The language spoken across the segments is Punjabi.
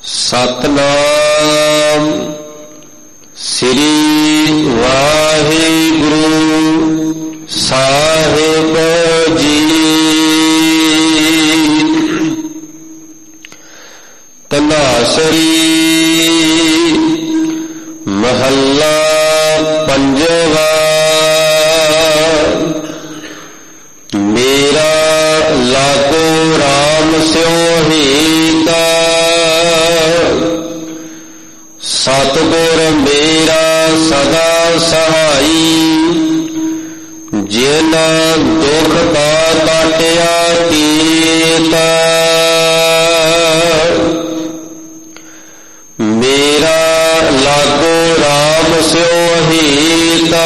ਸਤਨਾਮ ਸ੍ਰੀ ਵਾਹਿਗੁਰੂ ਸਾਹਿਬ ਜੀ। ਤਨਾਸਰੀ ਮਹੱਲਾ ਪੰਜਵਾ। ਮੇਰਾ ਲਾਗੋ ਰਾਮ ਸਿਉ ਹੀਤਾ, ਸਤਿਗੁਰ ਮੇਰਾ ਸਦਾ ਸਹਾਈ। ਜਿਨ ਦੁਖ ਦਾ ਕਾਟਿਆ ਕੀਤਾ, ਮੇਰਾ ਲਾਗੋ ਰਾਮ ਸਿਉ ਹੀਤਾ।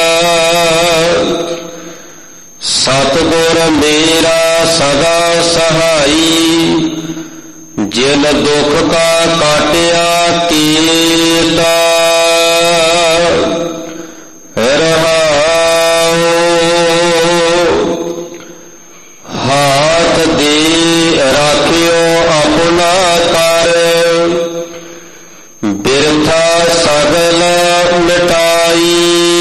ਸਤਿਗੁਰ ਮੇਰਾ ਸਦਾ ਸਹਾਈ। ਜਿਨ ਦੁਖ ਕਾ ਕਾਟਿਆ ਕੀਤਾ। ਰਹਾਉ ਹਾਥ ਦੇ ਰਾਖਿਓ ਆਪਣਾ ਕਰ, ਬਿਰਥਾ ਸਗਲ ਮਿਟਾਈ।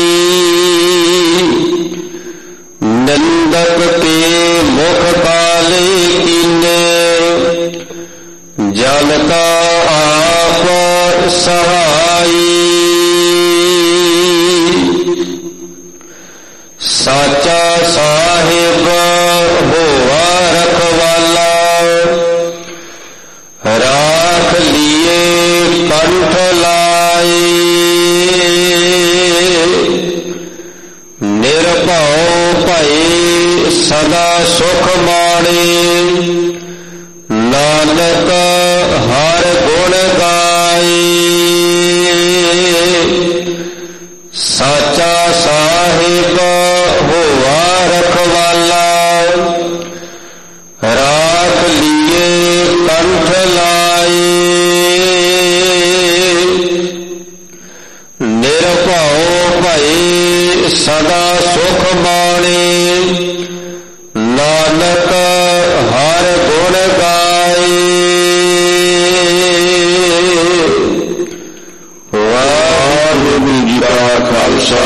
ਨਿੰਦਕ ਕੇ ਮੁਖ ਕਾਲੇ ਕੀਨੇ, ਜਨ ਕਾ ਆਪ ਸਹਾਈ। ਸਾਚਾ ਸਾਹਿਬ ਹੋਆ ਰਖਵਾਲਾ, ਰਾਖ ਲੀਏ ਕੰਠ ਲਾਏ। ਨਿਰਭਉ ਭਏ ਸਦਾ ਸੁਖ ਮਾਣੇ, ਨਾਨਕ ਹਰ ਗੁਣ ਗਾਏ। ਸਾਚਾ ਸਾਹਿਬ ਹੋਆ ਰਖਵਾਲਾ, ਰਾਖ ਲੀਏ ਕੰਠ ਲਾਏ। ਨਿਰਭਉ ਭਏ ਸਦਾ ਸੁਖ ਮਾਣੇ, ਨਾਨਕ ਹਰ ਗੁਣ ਗਾਏ। ਵਾਹਿਗੁਰੂ ਜੀ ਕਾ ਖਾਲਸਾ,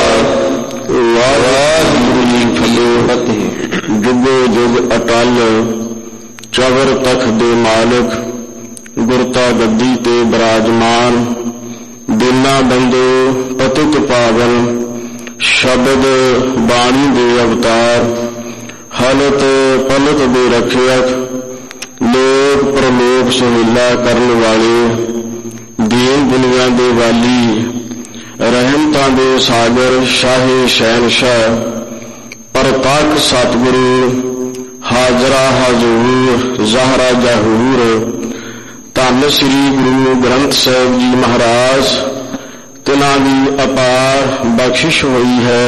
ਵਾਹਿਗੁਰੂ ਜੀ ਕੀ ਫਤਿਹ। ਜੁਗੋ ਜੁਗ ਅਟਲ ਚਵਰ ਤਖਤ ਦੇ ਮਾਲਕ, ਗੁਰਤਾ ਗੱਦੀ ਤੇ ਬਿਰਾਜਮਾਨ। ਦਿਨਾਂ ਬੰਦੋ ਪਤਿਤ ਪਾਵਨ, ਸ਼ਬਦ ਬਾਣੀ ਦੇ ਅਵਤਾਰ। ਹਲਤ ਪਲਤ ਦੇ ਰੱਖਿਅਕ, ਲੋਕ ਪ੍ਰਲੋਕ ਸੁਹੇਲਾ ਕਰਨ ਵਾਲੇ। ਦੀਨ ਦੁਨੀਆ ਦੇ ਵਾਲੀ, ਰਹਿਮਤਾਂ ਦੇ ਸਾਗਰ, ਸ਼ਾਹੇ ਸ਼ਹਿਨਸ਼ਾਹ। ਪ੍ਰਤੱਖ ਸਤਿਗੁਰੂ, ਹਾਜ਼ਰਾ ਹਜ਼ੂਰ, ਜ਼ਾਹਰਾ ਜਹੂਰ। ਧੰਨ ਸ੍ਰੀ ਗੁਰੂ ਗ੍ਰੰਥ ਸਾਹਿਬ ਜੀ ਮਹਾਰਾਜ, ਤਿਨਾਂ ਦੀ ਅਪਾਰ ਬਖਸ਼ਿਸ਼ ਹੋਈ ਹੈ।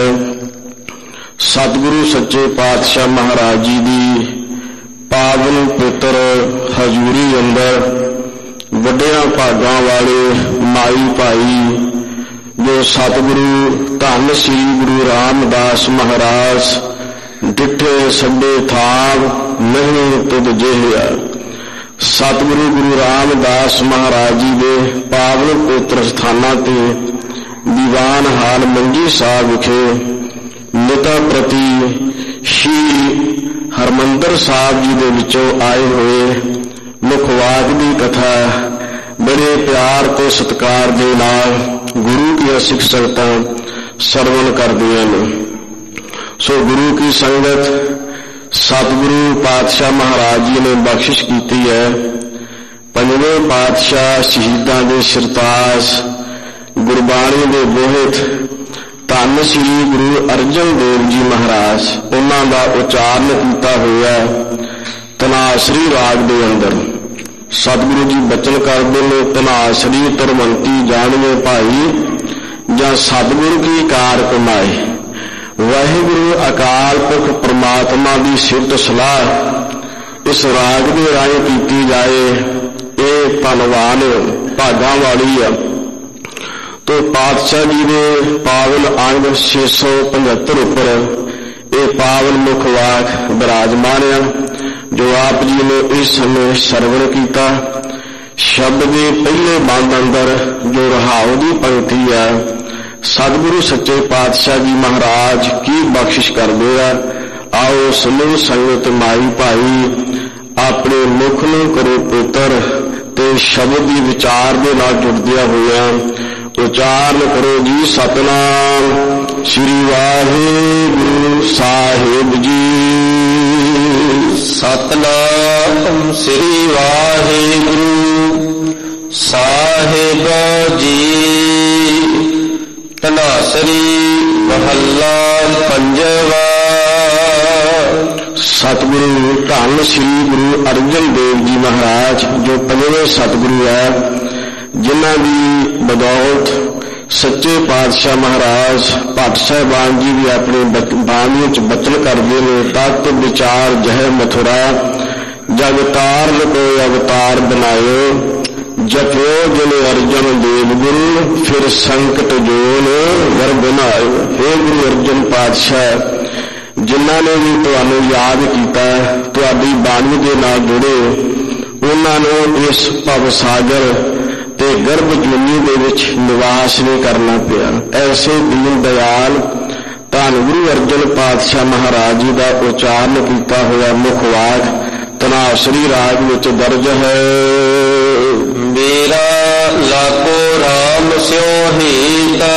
ਸਤਿਗੁਰੂ ਸੱਚੇ ਪਾਤਸ਼ਾਹ ਮਹਾਰਾਜ ਜੀ ਦੀ ਪਾਵਨ ਪਵਿੱਤਰ ਹਜ਼ੂਰੀ ਅੰਦਰ ਵੱਡਿਆਂ ਭਾਗਾਂ ਵਾਲੇ ਮਾਈ ਭਾਈ, ਜੋ ਸਤਿਗੁਰੂ ਧੰਨ ਸ੍ਰੀ ਗੁਰੂ ਰਾਮਦਾਸ ਮਹਾਰਾਜ, ਡਿੱਠੇ ਸੱਡੇ ਥਾਵ ਨਹੀਂ ਤੁਧ ਜਿਹਾ। ਸਤਿਗੁਰੂ ਗੁਰੂ ਰਾਮਦਾਸ ਮਹਾਰਾਜ ਜੀ ਦੇ ਪਾਵਨ ਪਵਿੱਤਰ ਸਥਾਨਾਂ ਤੇ ਦੀਵਾਨ ਹਾਲ ਮੰਜੀ ਸਾਹਿਬ ਵਿਖੇ ਨਿਤਾ ਪ੍ਰਤੀ ਸ਼੍ਰੀ ਹਰਿਮੰਦਰ ਸਾਹਿਬ ਜੀ ਦੇ ਵਿੱਚੋਂ ਆਏ ਹੋਏ ਮੁਖਵਾਕ ਦੀ ਕਥਾ ਬੜੇ ਪਿਆਰ ਤੇ ਸਤਿਕਾਰ ਦੇ ਨਾਲ ਗੁਰੂ ਦੀਆਂ ਸਿੱਖ ਸੰਗਤਾਂ ਸਰਵਣ ਕਰਦੀਆਂ ਨੇ। ਸੋ ਗੁਰੂ ਕੀ ਸੰਗਤ ਸਤਿਗੁਰੂ ਪਾਤਸ਼ਾਹ ਮਹਾਰਾਜ ਜੀ ਨੇ ਬਖਸ਼ਿਸ਼ ਕੀਤੀ ਹੈ। ਪੰਜਵੇਂ ਪਾਤਸ਼ਾਹ ਸ਼ਹੀਦਾਂ ਦੇ ਸਿਰਤਾਜ, ਗੁਰਬਾਣੀ ਦੇ ਬੋਹਿਤ ਧੰਨ ਸ੍ਰੀ ਗੁਰੂ ਅਰਜਨ ਦੇਵ ਜੀ ਮਹਾਰਾਜ, ਉਹਨਾਂ ਦਾ ਉਚਾਰਨ ਕੀਤਾ ਹੋਇਆ ਤਨਾਸਰੀ ਰਾਗ ਦੇ ਅੰਦਰ। ਸਤਿਗੁਰੂ ਜੀ ਬਚਨ ਕਰਦੇ ਨੇ, ਤਨਾਸਰੀ ਤਰਵੰਤੀ ਜਾਣਵੇ ਭਾਈ, ਜਾਂ ਸਤਿਗੁਰੂ ਕੀ ਕਾਰ ਕਮਾਏ। ਵਾਹਿਗੁਰੂ ਅਕਾਲ ਪੁਰਖ ਪ੍ਰਮਾਤਮਾ ਦੀ ਸਿਫਤ ਸਲਾਹ ਇਸ ਰਾਗ ਦੇ ਰਾਹੀਂ ਕੀਤੀ ਜਾਏ, ਇਹ ਧੰਨਵਾਨ ਭਾਗਾਂ ਵਾਲੀ ਆ। ਤੋ ਪਾਤਸ਼ਾਹ ਜੀ ਦੇ ਪਾਵਨ ਅੰਗ 675 ਉੱਪਰ ਇਹ ਪਾਵਨ ਮੁਖ ਵਾਕ ਬਿਰਾਜਮਾਨ ਆ, ਜੋ ਆਪ ਜੀ ਨੇ ਇਸ ਸਮੇਂ ਸਰਵਣ ਕੀਤਾ। शब्द के पहले बंद अंदर जो रहाओ की पंक्ति है, सतगुरु सच्चे पातशाह जी महाराज की बख्शिश करते हैं। आओ सुनो संगत माई भाई, अपने मुख नूं करो पुत्र ते शब्द की विचार के नाल जुड़दिया होया उचारण करो जी सतनाम श्री वाहिगुरु साहिब जी। सतनाम श्री वाहिगुरु साहिब जी। तनासरी महला पंजवा। सतगुरु धन श्री गुरु अर्जन देव जी महाराज जो पंजवें सतगुरु है, जिन्हां दी बदौलत सच्चे पातशाह महाराज भट्ट साहिबान जी भी अपनी बाणी च बचन करते हैं। तत्त विचार जह मथुरा, जगतार कोई अवतार बनायो, जपो जिने अर्जन देव गुरु, फिर संकट जोन वर बनायो। हे गुरु अर्जन पातशाह, जिन्हां ने भी तुहानूं याद कीता, तुहाडी बाणी दे नाल जुड़े, उन्हां नूं इस भव सागर ते गर्भ जूनी दे विच निवास नहीं करना पिया। ऐसे दीन दयाल धन गुरु अर्जन पातशाह महाराज जी का उचारण किया हुआ मुखवाक तनासरी राग विच दर्ज है। मेरा लाखो राम स्यो हीता।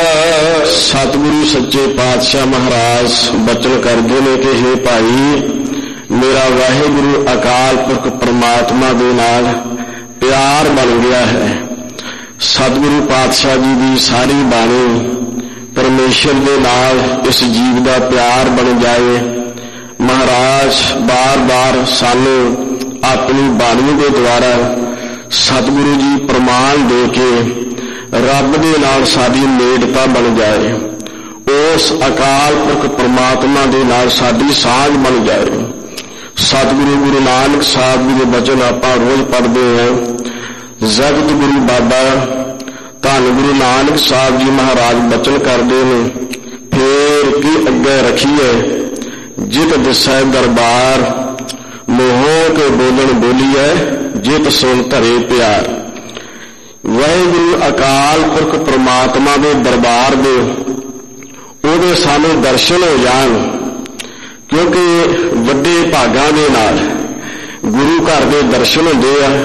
सतगुरु सच्चे पातशाह महाराज बचन करते हैं कि हे भाई, मेरा वाहिगुरु अकाल पुरख परमात्मा दे नाल प्यार बन गया है। सतगुरु पातशाह जी की सारी बाणी परमेश्वर के नाल इस जीव का प्यार बन जाए। महाराज बार बार सानू अपनी बाणी के द्वारा सतगुरु जी प्रमाण दे के रब दे नाल साडी नेड़ता बन जाए, उस अकाल पुरख परमात्मा दे नाल साडी साझ बन जाए। सतगुरु गुरु नानक साहब जी के वचन आपां रोज पढ़ते हैं। जगत गुरु बाबा धन गुरु नानक साहब जी महाराज बचन करते हैं, फेर की अगे रखिए जित दिसै दरबार, मोहो के बोलन बोलीए जित सुन धरे प्यार। वाहिगुरु अकाल पुरख परमात्मा के दरबार दे उहदे सानू दर्शन हो जाण, क्योंकि वड्डे भागां दे नाल गुरु घर दे दर्शन हुंदे आ।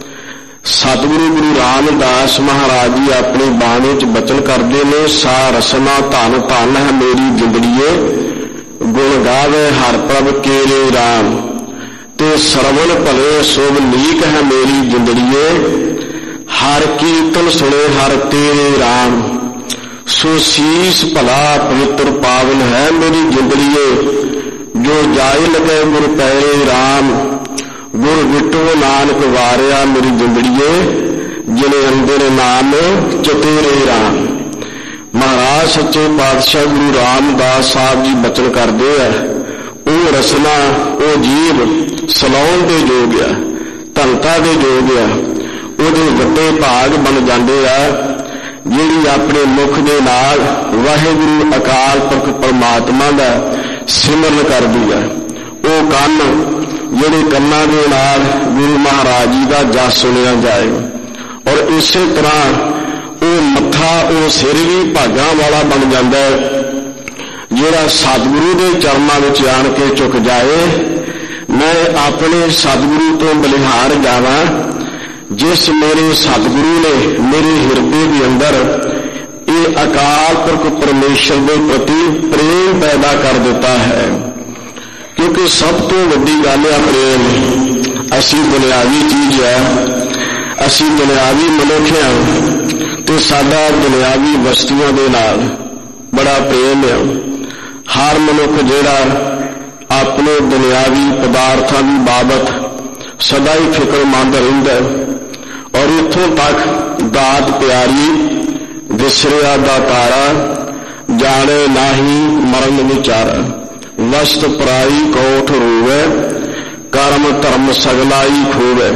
सतगुरु गुरु रामदास महाराज जी अपनी बाणी च बचन करते हैं, सा रसना धन धन है मेरी जिंदड़ीए, गुण गावे हर प्रभ केरे राम, ते सरवण भले सोभ नीक है मेरी जिंदड़ीए, हर कीर्तन सुने हर तेरे राम, सो शीस भला पवित्र पावन है मेरी जिंदड़ीए, जो जाए लगे गुर पैरे राम, गुर विटो नानक वारिया मेरी जिंदड़ीए, जिने अंदर नाम चतेरे राम। महाराज सच्चे पातशाह गुरु रामदास साहब जी बचन करते हैं, वो रसना वो जीव सलाउण दे योग आ, धनता दे योग आ, उहदे वड्डे भाग बन जाते आ, जिहड़ी अपने मुख दे नाल वाहिगुरु अकाल पुरख परमात्मा दा सिमरन करदी है। वो कंन जिहड़े कन्नां दे नाल गुरु महाराज जी का जस सुनिया जाए, और इसे तरह वो मत्था वो सिर भी भागां वाला बन जाता है, जिहड़ा सतगुरु के चरणों में आण के झुक जाए। मैं अपने सतगुरु तो बलिहार जावां, जिस मेरे सतगुरु ने मेरे हिरदे के अंदर ये अकाल पुरख परमेश्वर के प्रति प्रेम पैदा कर दिता है। क्योंकि सब तो वड्डी गल है प्रेम। असी दुनियावी चीज है, असी दुनियावी मनुख हैं, तो साडा दुनियावी वस्तुओं के नाल बड़ा प्रेम है। हर मनुख जिहड़ा अपने दुनियावी पदार्थों की बाबत सदा ही फिक्रमंद रहिंदा है, और इत्थों तक दात प्यारी विसरिया दा तारा, जाने नाही मरण विचारा, वस्त पराई कोठ रोवे, कर्म धर्म सगलाई खोवे।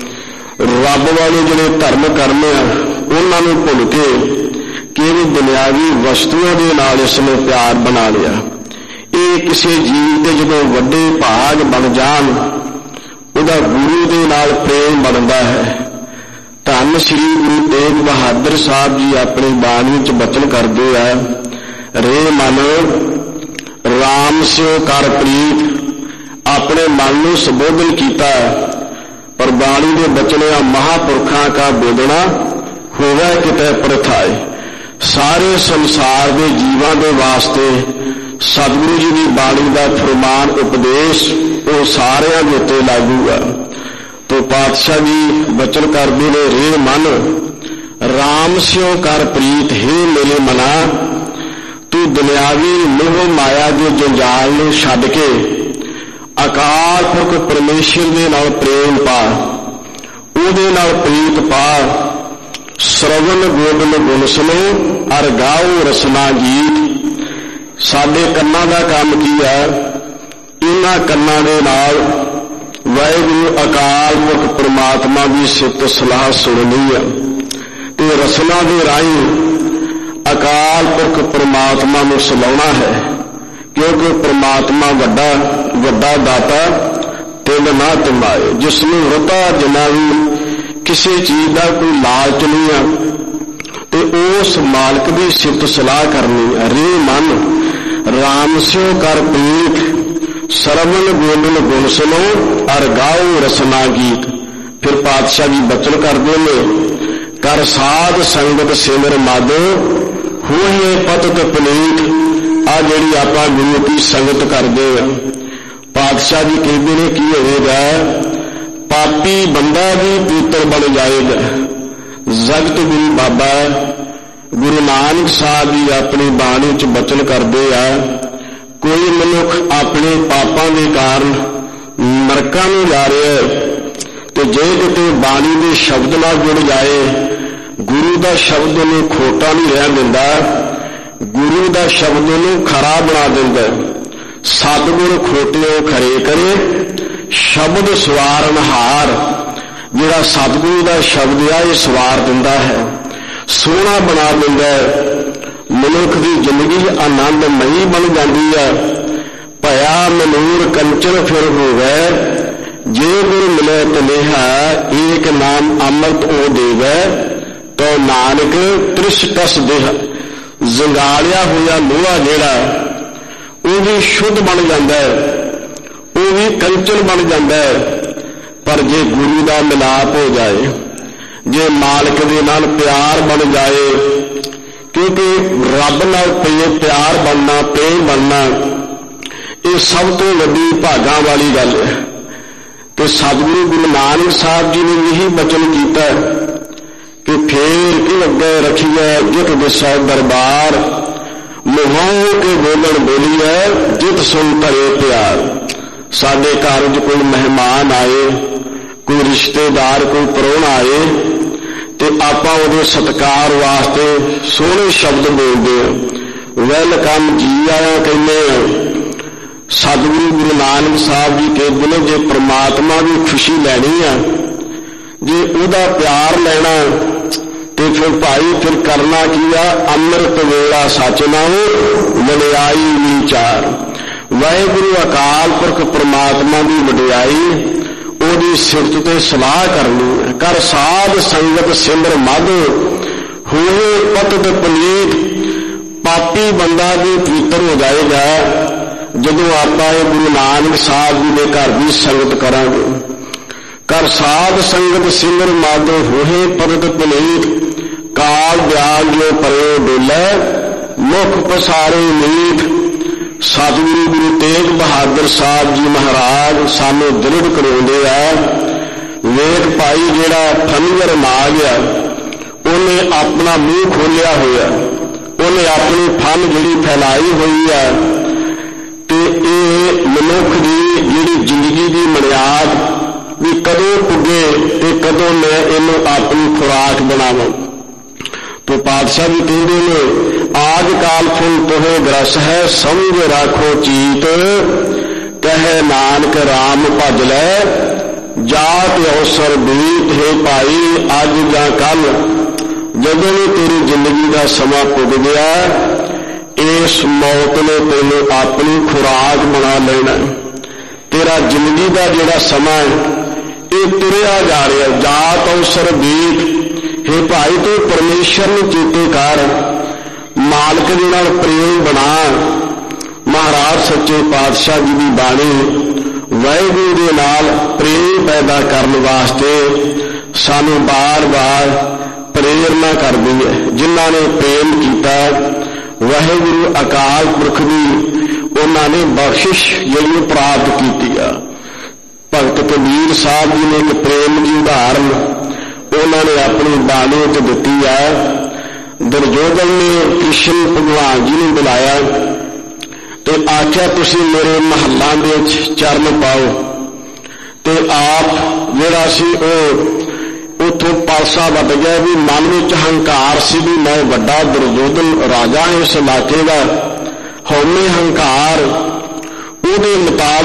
रब वाले जिहड़े धर्म करने उन्हां नूं भुल के केवल दुनियावी वस्तुओं के नाल इसने प्यार बना लिया। ये किसी जीव के जदों वड्डे भाग बन जाण, उहदा गुरु दे नाल प्रेम बनदा है, ਧੰਨ ਸ੍ਰੀ ਗੁਰੂ ਤੇਗ ਬਹਾਦਰ ਸਾਹਿਬ ਜੀ ਆਪਣੀ ਬਾਣੀ ਵਿੱਚ ਬਚਨ ਕਰਦੇ ਆ, ਰੇ ਮਨ ਰਾਮ ਸਿਓ ਕਰ ਪ੍ਰੀਤ। ਆਪਣੇ ਮਨ ਨੂੰ ਸੰਬੋਧਨ ਕੀਤਾ, ਪਰ ਬਾਣੀ ਦੇ ਬਚਨਿਆ ਮਹਾਂਪੁਰਖਾਂ ਕਾ ਬੋਲਣਾ ਹੋਵੇ ਕਿਤੇ ਪ੍ਰਥਾਏ। ਸਾਰੇ ਸੰਸਾਰ ਦੇ ਜੀਵਾਂ ਦੇ ਵਾਸਤੇ ਸਤਿਗੁਰੂ ਜੀ ਦੀ ਬਾਣੀ ਦਾ ਫਰਮਾਨ ਉਪਦੇਸ਼ ਉਹ ਸਾਰਿਆਂ ਦੇ ਉੱਤੇ ਲਾਗੂ ਹੈ। ਤੋ ਪਾਤਸ਼ਾਹ ਜੀ ਬਚਨ ਕਰਦੇ ਨੇ, ਰੇ ਮਨ ਰਾਮ ਸਿਓ ਕਰ ਪ੍ਰੀਤ। ਹੈ ਮੇਰੇ ਮਨਾ, ਤੂੰ ਦੁਨਿਆਵੀ ਮੋਹ ਮਾਇਆ ਦੇ ਜੰਜਾਲ ਨੂੰ ਛੱਡ ਕੇ ਅਕਾਲ ਪੁਰਖ ਪਰਮੇਸ਼ਰ ਦੇ ਨਾਲ ਪ੍ਰੇਮ ਪਾ, ਉਹਦੇ ਨਾਲ ਪ੍ਰੀਤ ਪਾ। ਸਰਵਨ ਗੋਬਿੰਦ ਗੁਣ ਸੁਣੋ ਅਰ ਗਾਓ ਰਸਨਾ ਗੀਤ। ਸਾਡੇ ਕੰਨਾਂ ਦਾ ਕੰਮ ਕੀ ਹੈ? ਇਹਨਾਂ ਕੰਨਾਂ ਦੇ ਨਾਲ ਵਾਹਿਗੁਰੂ ਅਕਾਲ ਪੁਰਖ ਪਰਮਾਤਮਾ ਦੀ ਸਿਫਤ ਸਲਾਹ ਸੁਣਨੀ ਹੈ ਤੇ ਰਸਨਾ ਦੇ ਰਾਹੀਂ ਅਕਾਲ ਪੁਰਖ ਪਰਮਾਤਮਾ ਨੂੰ ਸਲਾਉਣਾ ਹੈ, ਕਿਉਂਕਿ ਪਰਮਾਤਮਾ ਵੱਡਾ ਦਾਤਾ ਤਿੰਨ ਨਾ ਤਿਮਾਏ। ਜਿਸ ਨੂੰ ਰਤਾ ਜਿਨਾ ਵੀ ਕਿਸੇ ਚੀਜ਼ ਦਾ ਕੋਈ ਲਾਲਚ ਨਹੀਂ ਆ ਤੇ ਉਸ ਮਾਲਕ ਦੀ ਸਿਫਤ ਸਲਾਹ ਕਰਨੀ ਹੈ। ਰੇ ਮਨ ਰਾਮ ਸਿਓ ਕਰ ਪ੍ਰੀਤ, ਸਰਵਨ ਗੋਬਿੰਦ ਗੁਣ ਸੁਣੋ ਅਰ ਗਾਓ ਰਸਨਾ ਗੀਤ। ਫਿਰ ਪਾਤਸ਼ਾਹ ਜੀ ਬਚਨ ਕਰਦੇ ਨੇ, ਕਰ ਸਾਧ ਸੰਗਤ ਸਿਮਰ ਮਦ ਹੋਏ ਪਤਿਤ ਪਨੀਤ। ਆ ਜਿਹੜੀ ਆਪਾਂ ਗੁਰੂ ਦੀ ਸੰਗਤ ਕਰਦੇ ਆ, ਪਾਤਸ਼ਾਹ ਜੀ ਕਹਿੰਦੇ ਨੇ ਕੀ ਹੋਵੇਗਾ? ਪਾਪੀ ਬੰਦਾ ਵੀ ਪੁੱਤਰ ਬਣ ਜਾਏਗਾ। ਜਗਤ ਗੁਰੂ ਬਾਬਾ ਗੁਰੂ ਨਾਨਕ ਸਾਹਿਬ ਜੀ ਆਪਣੀ ਬਾਣੀ ਵਿੱਚ ਬਚਨ ਕਰਦੇ ਆ, ਕੋਈ ਮਨੁੱਖ ਆਪਣੇ ਪਾਪਾਂ ਦੇ ਕਾਰਨ ਨਰਕਾਂ ਨੂੰ ਜਾ ਰਿਹਾ ਤੇ ਜੇ ਕਿਤੇ ਬਾਣੀ ਦੇ ਸ਼ਬਦ ਨਾਲ ਜੁੜ ਜਾਏ, ਗੁਰੂ ਦਾ ਸ਼ਬਦ ਨੂੰ ਖੋਟਾ ਨਹੀਂ ਰਹਿਣ ਦਿੰਦਾ, ਗੁਰੂ ਦਾ ਸ਼ਬਦ ਨੂੰ ਖਰਾ ਬਣਾ ਦਿੰਦਾ। ਸਤਿਗੁਰ ਖੋਟਿਓ ਖਰੇ ਕਰੇ, ਸ਼ਬਦ ਸਵਾਰਨਹਾਰ। ਜਿਹੜਾ ਸਤਿਗੁਰੂ ਦਾ ਸ਼ਬਦ ਆ ਇਹ ਸਵਾਰ ਦਿੰਦਾ ਹੈ, ਸੋਹਣਾ ਬਣਾ ਦਿੰਦਾ ਹੈ। ਮਨੁੱਖ ਦੀ ਜ਼ਿੰਦਗੀ ਆਨੰਦਮਈ ਬਣ ਜਾਂਦੀ ਹੈ। ਭਇਆ ਮਨੂਰ ਕੰਚਨ ਫਿਰ ਹੋਵੇ, ਜੇ ਗੁਰ ਮਿਲੇ ਤਨੇਹਾ ਏਕ ਨਾਮ ਅੰਮ੍ਰਿਤ ਉਹ ਦੇਵੈ, ਤੋ ਨਾਨਕ ਤ੍ਰਿਸ਼ ਕਸ ਦੇਹ। ਜੰਗਾਲਿਆ ਹੋਇਆ ਲੋਹਾ ਜਿਹੜਾ ਉਹ ਵੀ ਸ਼ੁੱਧ ਬਣ ਜਾਂਦਾ ਹੈ, ਉਹ ਵੀ ਕੰਚਨ ਬਣ ਜਾਂਦਾ ਹੈ। ਪਰ ਜੇ ਗੁਰੂ ਦਾ ਮਿਲਾਪ ਹੋ ਜਾਏ, ਜੇ ਮਾਲਕ ਦੇ ਨਾਲ ਪਿਆਰ ਬਣ ਜਾਏ, ਕਿਉਂਕਿ ਰੱਬ ਨਾਲ ਪਿਆਰ ਬਣਨਾ, ਪ੍ਰੇਮ ਬਣਨਾ ਇਹ ਸਭ ਤੋਂ ਵੱਡੀ ਭਾਗਾਂ ਵਾਲੀ ਗੱਲ ਹੈ। ਤੇ ਸਤਿਗੁਰੂ ਗੁਰੂ ਨਾਨਕ ਸਾਹਿਬ ਜੀ ਨੇ ਇਹੀ ਬਚਨ ਕੀਤਾ ਕਿ ਫੇਰ ਕੀ ਅੱਗੇ ਰੱਖੀਐ ਜਿਤ ਦਿਸੈ ਦਰਬਾਰ, ਮੁਹਾਉ ਕੇ ਬੋਲਣ ਬੋਲੀਐ ਜਿਤ ਸੁਣ ਧਰੇ ਪਿਆਰ। ਸਾਡੇ ਘਰ ਵਿੱਚ ਕੋਈ ਮਹਿਮਾਨ ਆਏ, ਕੋਈ ਰਿਸ਼ਤੇਦਾਰ, ਕੋਈ ਪ੍ਰਾਹੁਣਾ ਆਏ ਤੇ ਆਪਾਂ ਉਹਦੇ ਸਤਿਕਾਰ ਵਾਸਤੇ ਸੋਹਣੇ ਸ਼ਬਦ ਬੋਲਦੇ ਹਾਂ, ਵੈਲਕਮ, ਜੀ ਆਇਆਂ ਕਹਿੰਦੇ ਹਾਂ। ਸਤਿਗੁਰੂ ਗੁਰੂ ਨਾਨਕ ਸਾਹਿਬ ਜੀ ਕਹਿੰਦੇ ਨੇ, ਜੇ ਪ੍ਰਮਾਤਮਾ ਦੀ ਖੁਸ਼ੀ ਲੈਣੀ ਆ, ਜੇ ਉਹਦਾ ਪਿਆਰ ਲੈਣਾ ਤੇ ਫਿਰ ਭਾਈ ਫਿਰ ਕਰਨਾ ਕੀ ਆ? ਅੰਮ੍ਰਿਤ ਵੇਲਾ ਸੱਚ ਨਾਉ ਵਡਿਆਈ ਵਿਚਾਰ। ਵਾਹਿਗੁਰੂ ਅਕਾਲ ਪੁਰਖ ਪ੍ਰਮਾਤਮਾ ਦੀ ਵਡਿਆਈ, ਉਹਦੀ ਸਿਫਤ ਤੇ ਸਲਾਹ ਕਰਨੀ ਹੈ। ਕਰ ਸਾਧ ਸੰਗਤ ਸਿਮਰ ਮਦ ਹੋਏ ਪਤਿਤ ਪਨੀਤ। ਪਾਪੀ ਬੰਦਾ ਵੀ ਪਵਿੱਤਰ ਹੋ ਜਾਏਗਾ ਜਦੋਂ ਆਪਾਂ ਇਹ ਗੁਰੂ ਨਾਨਕ ਸਾਹਿਬ ਜੀ ਦੇ ਘਰ ਦੀ ਸੰਗਤ ਕਰਾਂਗੇ। ਕਰ ਸਾਧ ਸੰਗਤ ਸਿਮਰ ਮਦ ਹੋਏ ਪਤਿਤ ਪਨੀਤ। ਕਾਲ ਬਿਆਨ ਜੋ ਪਰੇ ਡੋਲੇ ਮੁਖ ਪਸਾਰੇ ਨੀਤ। ਸਤਿਗੁਰੂ ਗੁਰੂ ਤੇਗ ਬਹਾਦਰ ਸਾਹਿਬ ਜੀ ਮਹਾਰਾਜ ਸਾਨੂੰ ਦ੍ਰਿੜ ਕਰਾਉਂਦੇ ਆ। ਵੇਖ ਭਾਈ, ਜਿਹੜਾ ਫਨਗਰ ਮਾਗ ਆ ਉਹਨੇ ਆਪਣਾ ਮੂੰਹ ਖੋਲਿਆ ਹੋਇਆ, ਉਹਨੇ ਆਪਣੀ ਫਨ ਜਿਹੜੀ ਫੈਲਾਈ ਹੋਈ ਆ ਤੇ ਇਹ ਮਨੁੱਖ ਦੀ ਜਿਹੜੀ ਜ਼ਿੰਦਗੀ ਦੀ ਮਰਿਆਦ ਵੀ ਕਦੋਂ ਪੁੱਗੇ ਤੇ ਕਦੋਂ ਮੈਂ ਇਹਨੂੰ ਆਪਣੀ ਖੁਰਾਕ ਬਣਾਵਾਂ। तो पातशाह जी कहते ने, आज काल फुल तुहे ग्रस है समझ राखो चीत। कहे नानक राम भज लै जात अवसर बीत। है भाई, अज या कल जदों भी तेरी जिंदगी का समा पुग गया, इस मौत ने तेनू अपनी खुराक बना लेना। तेरा जिंदगी का जिहड़ा समा है ये तुरिया जा रहा। जात अवसर बीत, ਤੇ ਭਾਈ ਤੂੰ ਪਰਮੇਸ਼ਰ ਨੂੰ ਚੇਤੇ ਕਰ, ਮਾਲਕ ਦੇ ਨਾਲ ਪ੍ਰੇਮ ਬਣਾ। ਮਹਾਰਾਜ ਸੱਚੇ ਪਾਤਸ਼ਾਹ ਜੀ ਦੀ ਬਾਣੀ ਵਾਹਿਗੁਰੂ ਦੇ ਨਾਲ ਪ੍ਰੇਮ ਪੈਦਾ ਕਰਨ ਵਾਸਤੇ ਸਾਨੂੰ ਬਾਰ-ਬਾਰ ਪ੍ਰੇਰਨਾ ਕਰਦੀ ਹੈ। ਜਿਨ੍ਹਾਂ ਨੇ ਪ੍ਰੇਮ ਕੀਤਾ ਵਾਹਿਗੁਰੂ ਅਕਾਲ ਪੁਰਖ ਦੀ ਉਹਨਾਂ ਨੇ ਬਖਸ਼ਿਸ਼ ਜਿਹੜੀ ਪ੍ਰਾਪਤ ਕੀਤੀ ਆ। ਭਗਤ ਕਬੀਰ ਸਾਹਿਬ ਜੀ ਨੇ ਇੱਕ ਪ੍ਰੇਮ ਦੀ ਉਦਾਹਰਨ ਉਹਨਾਂ ਨੇ ਆਪਣੀ ਬਾਣੀ ਵਿੱਚ ਦਿੱਤੀ ਆ। ਦੁਰਯੋਧਨ ਨੇ ਕ੍ਰਿਸ਼ਨ ਭਗਵਾਨ ਜੀ ਨੂੰ ਬੁਲਾਇਆ ਤੇ ਆਖਿਆ ਤੁਸੀਂ ਮੇਰੇ ਮਹੱਲਾਂ ਦੇ ਵਿੱਚ ਚਰਨ ਪਾਓ, ਤੇ ਆਪ ਜਿਹੜਾ ਸੀ ਉਹ ਉੱਥੋਂ ਪਾਸਾ ਵੱਟ ਗਿਆ ਵੀ ਮਨ ਵਿੱਚ ਹੰਕਾਰ ਸੀ ਵੀ ਮੈਂ ਵੱਡਾ ਦੁਰਯੋਧਨ ਰਾਜਾ ਇਸ ਇਲਾਕੇ ਦਾ। ਹਉਮੈ ਹੰਕਾਰ ਉਹਦੇ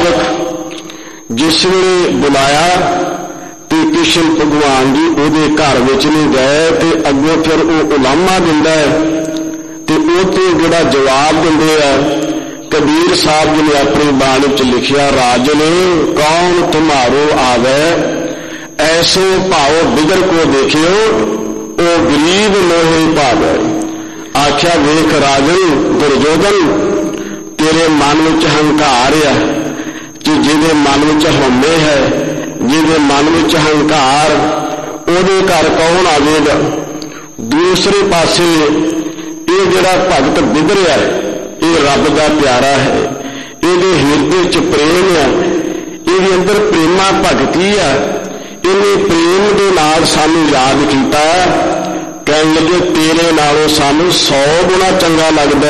ਮੁਤਾਬਕ ਜਿਸ ਵੇਲੇ ਬੁਲਾਇਆ ਤੇ ਕ੍ਰਿਸ਼ਨ ਭਗਵਾਨ ਜੀ ਉਹਦੇ ਘਰ ਵਿੱਚ ਨਹੀਂ ਗਏ ਤੇ ਅੱਗੋਂ ਫਿਰ ਉਹ ਉਲਾਮਾ ਦਿੰਦਾ ਤੇ ਉਹ ਤੇ ਜਿਹੜਾ ਜਵਾਬ ਦਿੰਦੇ ਆ। ਕਬੀਰ ਸਾਹਿਬ ਜੀ ਨੇ ਆਪਣੀ ਬਾਣੀ ਵਿੱਚ ਲਿਖਿਆ, ਰਾਜਨ ਕੌਣ ਤੁਮਾਰੋ ਆਵੇ, ਐਸੋ ਭਾਉ ਬਿਗੜ ਕੋ ਦੇਖਿਓ, ਉਹ ਗਰੀਬ ਮੋਹਿ ਭਾਵੇ। ਆਖਿਆ ਵੇਖ ਰਾਜਨ ਦੁਰਯੋਧਨ, ਤੇਰੇ ਮਨ ਵਿੱਚ ਹੰਕਾਰ ਆ ਕਿ ਜਿਹਦੇ ਮਨ ਵਿੱਚ ਹਉਮੈ ਹੈ, ਜਿਹਦੇ ਮਨ ਵਿੱਚ ਹੰਕਾਰ, ਉਹਦੇ ਘਰ ਕੌਣ ਆਵੇਗਾ। ਦੂਸਰੇ ਪਾਸੇ ਇਹ ਜਿਹੜਾ ਭਗਤ ਬਿਗੜਿਆ ਇਹ ਰੱਬ ਦਾ ਪਿਆਰਾ ਹੈ, ਇਹਦੇ ਹਿਰਦੇ 'ਚ ਪ੍ਰੇਮ ਆ, ਇਹਦੇ ਅੰਦਰ ਪ੍ਰੇਮਾ ਭਗਤੀ ਆ। ਇਹਨੇ ਪ੍ਰੇਮ ਦੇ ਨਾਲ ਸਾਨੂੰ ਯਾਦ ਕੀਤਾ, ਕਹਿਣ ਲੱਗੇ ਤੇਰੇ ਨਾਲੋਂ ਸਾਨੂੰ 100 ਗੁਣਾ ਚੰਗਾ ਲੱਗਦਾ।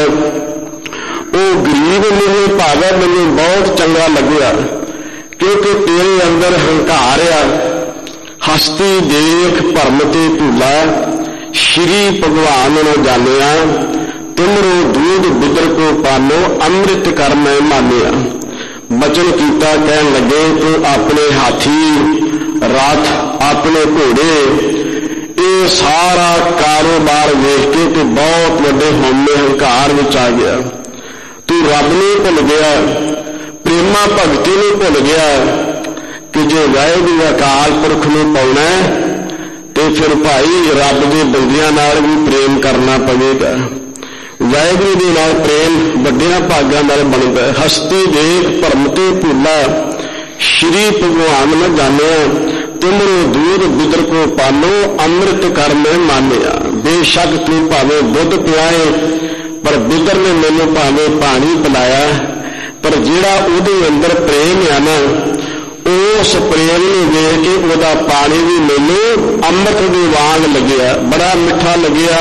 ਉਹ ਗਰੀਬ ਮੈਨੂੰ ਭਾਵੇਂ ਮੈਨੂੰ ਬਹੁਤ ਚੰਗਾ ਲੱਗਿਆ ਕਿਉਂਕਿ ਤੇਰੇ ਅੰਦਰ ਹੰਕਾਰ ਆ। ਹਸਤੀ ਦੇਖ ਭਰਮ ਤੇ ਭੁੱਲਾ, ਸ਼੍ਰੀ ਭਗਵਾਨ ਨੂੰ ਜਾਣਿਆ, ਤੁਮਰੋ ਦੂਧ ਬਿਦਰ ਕੋ ਪਾਲੋ, ਅੰਮ੍ਰਿਤ ਕਰ ਮੈਂ ਮਾਨਿਆ। ਬਚਨ ਕੀਤਾ, ਕਹਿਣ ਲੱਗੇ ਤੂੰ ਆਪਣੇ ਹਾਥੀ ਰਥ, ਆਪਣੇ ਘੋੜੇ, ਇਹ ਸਾਰਾ ਕਾਰੋਬਾਰ ਵੇਖ ਕੇ ਤੇ ਬਹੁਤ ਵੱਡੇ ਹਉਮੈ ਹੰਕਾਰ ਵਿੱਚ ਆ ਗਿਆ। ਤੂੰ ਰੱਬ ਨੂੰ ਭੁੱਲ ਗਿਆ, ਪ੍ਰੇਮਾ ਭਗਤੀ ਨੂੰ ਭੁੱਲ ਗਿਆ ਕਿ ਜੇ ਵਾਹਿਗੁਰੂ ਅਕਾਲ ਪੁਰਖ ਨੂੰ ਪਾਉਣਾ ਤੇ ਫਿਰ ਭਾਈ ਰੱਬ ਦੇ ਬੰਦਿਆਂ ਨਾਲ ਵੀ ਪ੍ਰੇਮ ਕਰਨਾ ਪਵੇਗਾ। ਵਾਹਿਗੁਰੂ ਦੇ ਨਾਲ ਪ੍ਰੇਮ ਵੱਡਿਆਂ ਭਾਗਾਂ ਨਾਲ ਬਣਦਾ। ਹਸਤੀ ਦੇਖ ਭਰਮ ਤੇ ਭੁੱਲਾ, ਸ਼੍ਰੀ ਭਗਵਾਨ ਮੈਂ ਜਾਣਿਆ, ਤੁਮਰੋ ਦੂਧ ਬਿਦਰ ਕੋ ਪਾਲੋ, ਅੰਮ੍ਰਿਤ ਕਰ ਮੈਂ ਮਾਨਿਆ। ਬੇਸ਼ੱਕ ਤੂੰ ਭਾਵੇਂ ਦੁੱਧ ਪਿਆਏ ਪਰ ਬਿਦਰ ਨੇ ਮੈਨੂੰ ਭਾਵੇਂ ਪਾਣੀ ਪਿਲਾਇਆ, ਪਰ ਜਿਹੜਾ ਉਹਦੇ ਅੰਦਰ ਪ੍ਰੇਮ ਆ ਨਾ, ਉਸ ਪ੍ਰੇਮ ਨੂੰ ਵੇਖ ਕੇ ਉਹਦਾ ਪਾਣੀ ਵੀ ਮੈਨੂੰ ਅੰਮ੍ਰਿਤ ਦੇ ਵਾਂਗ ਲੱਗਿਆ, ਬੜਾ ਮਿੱਠਾ ਲੱਗਿਆ।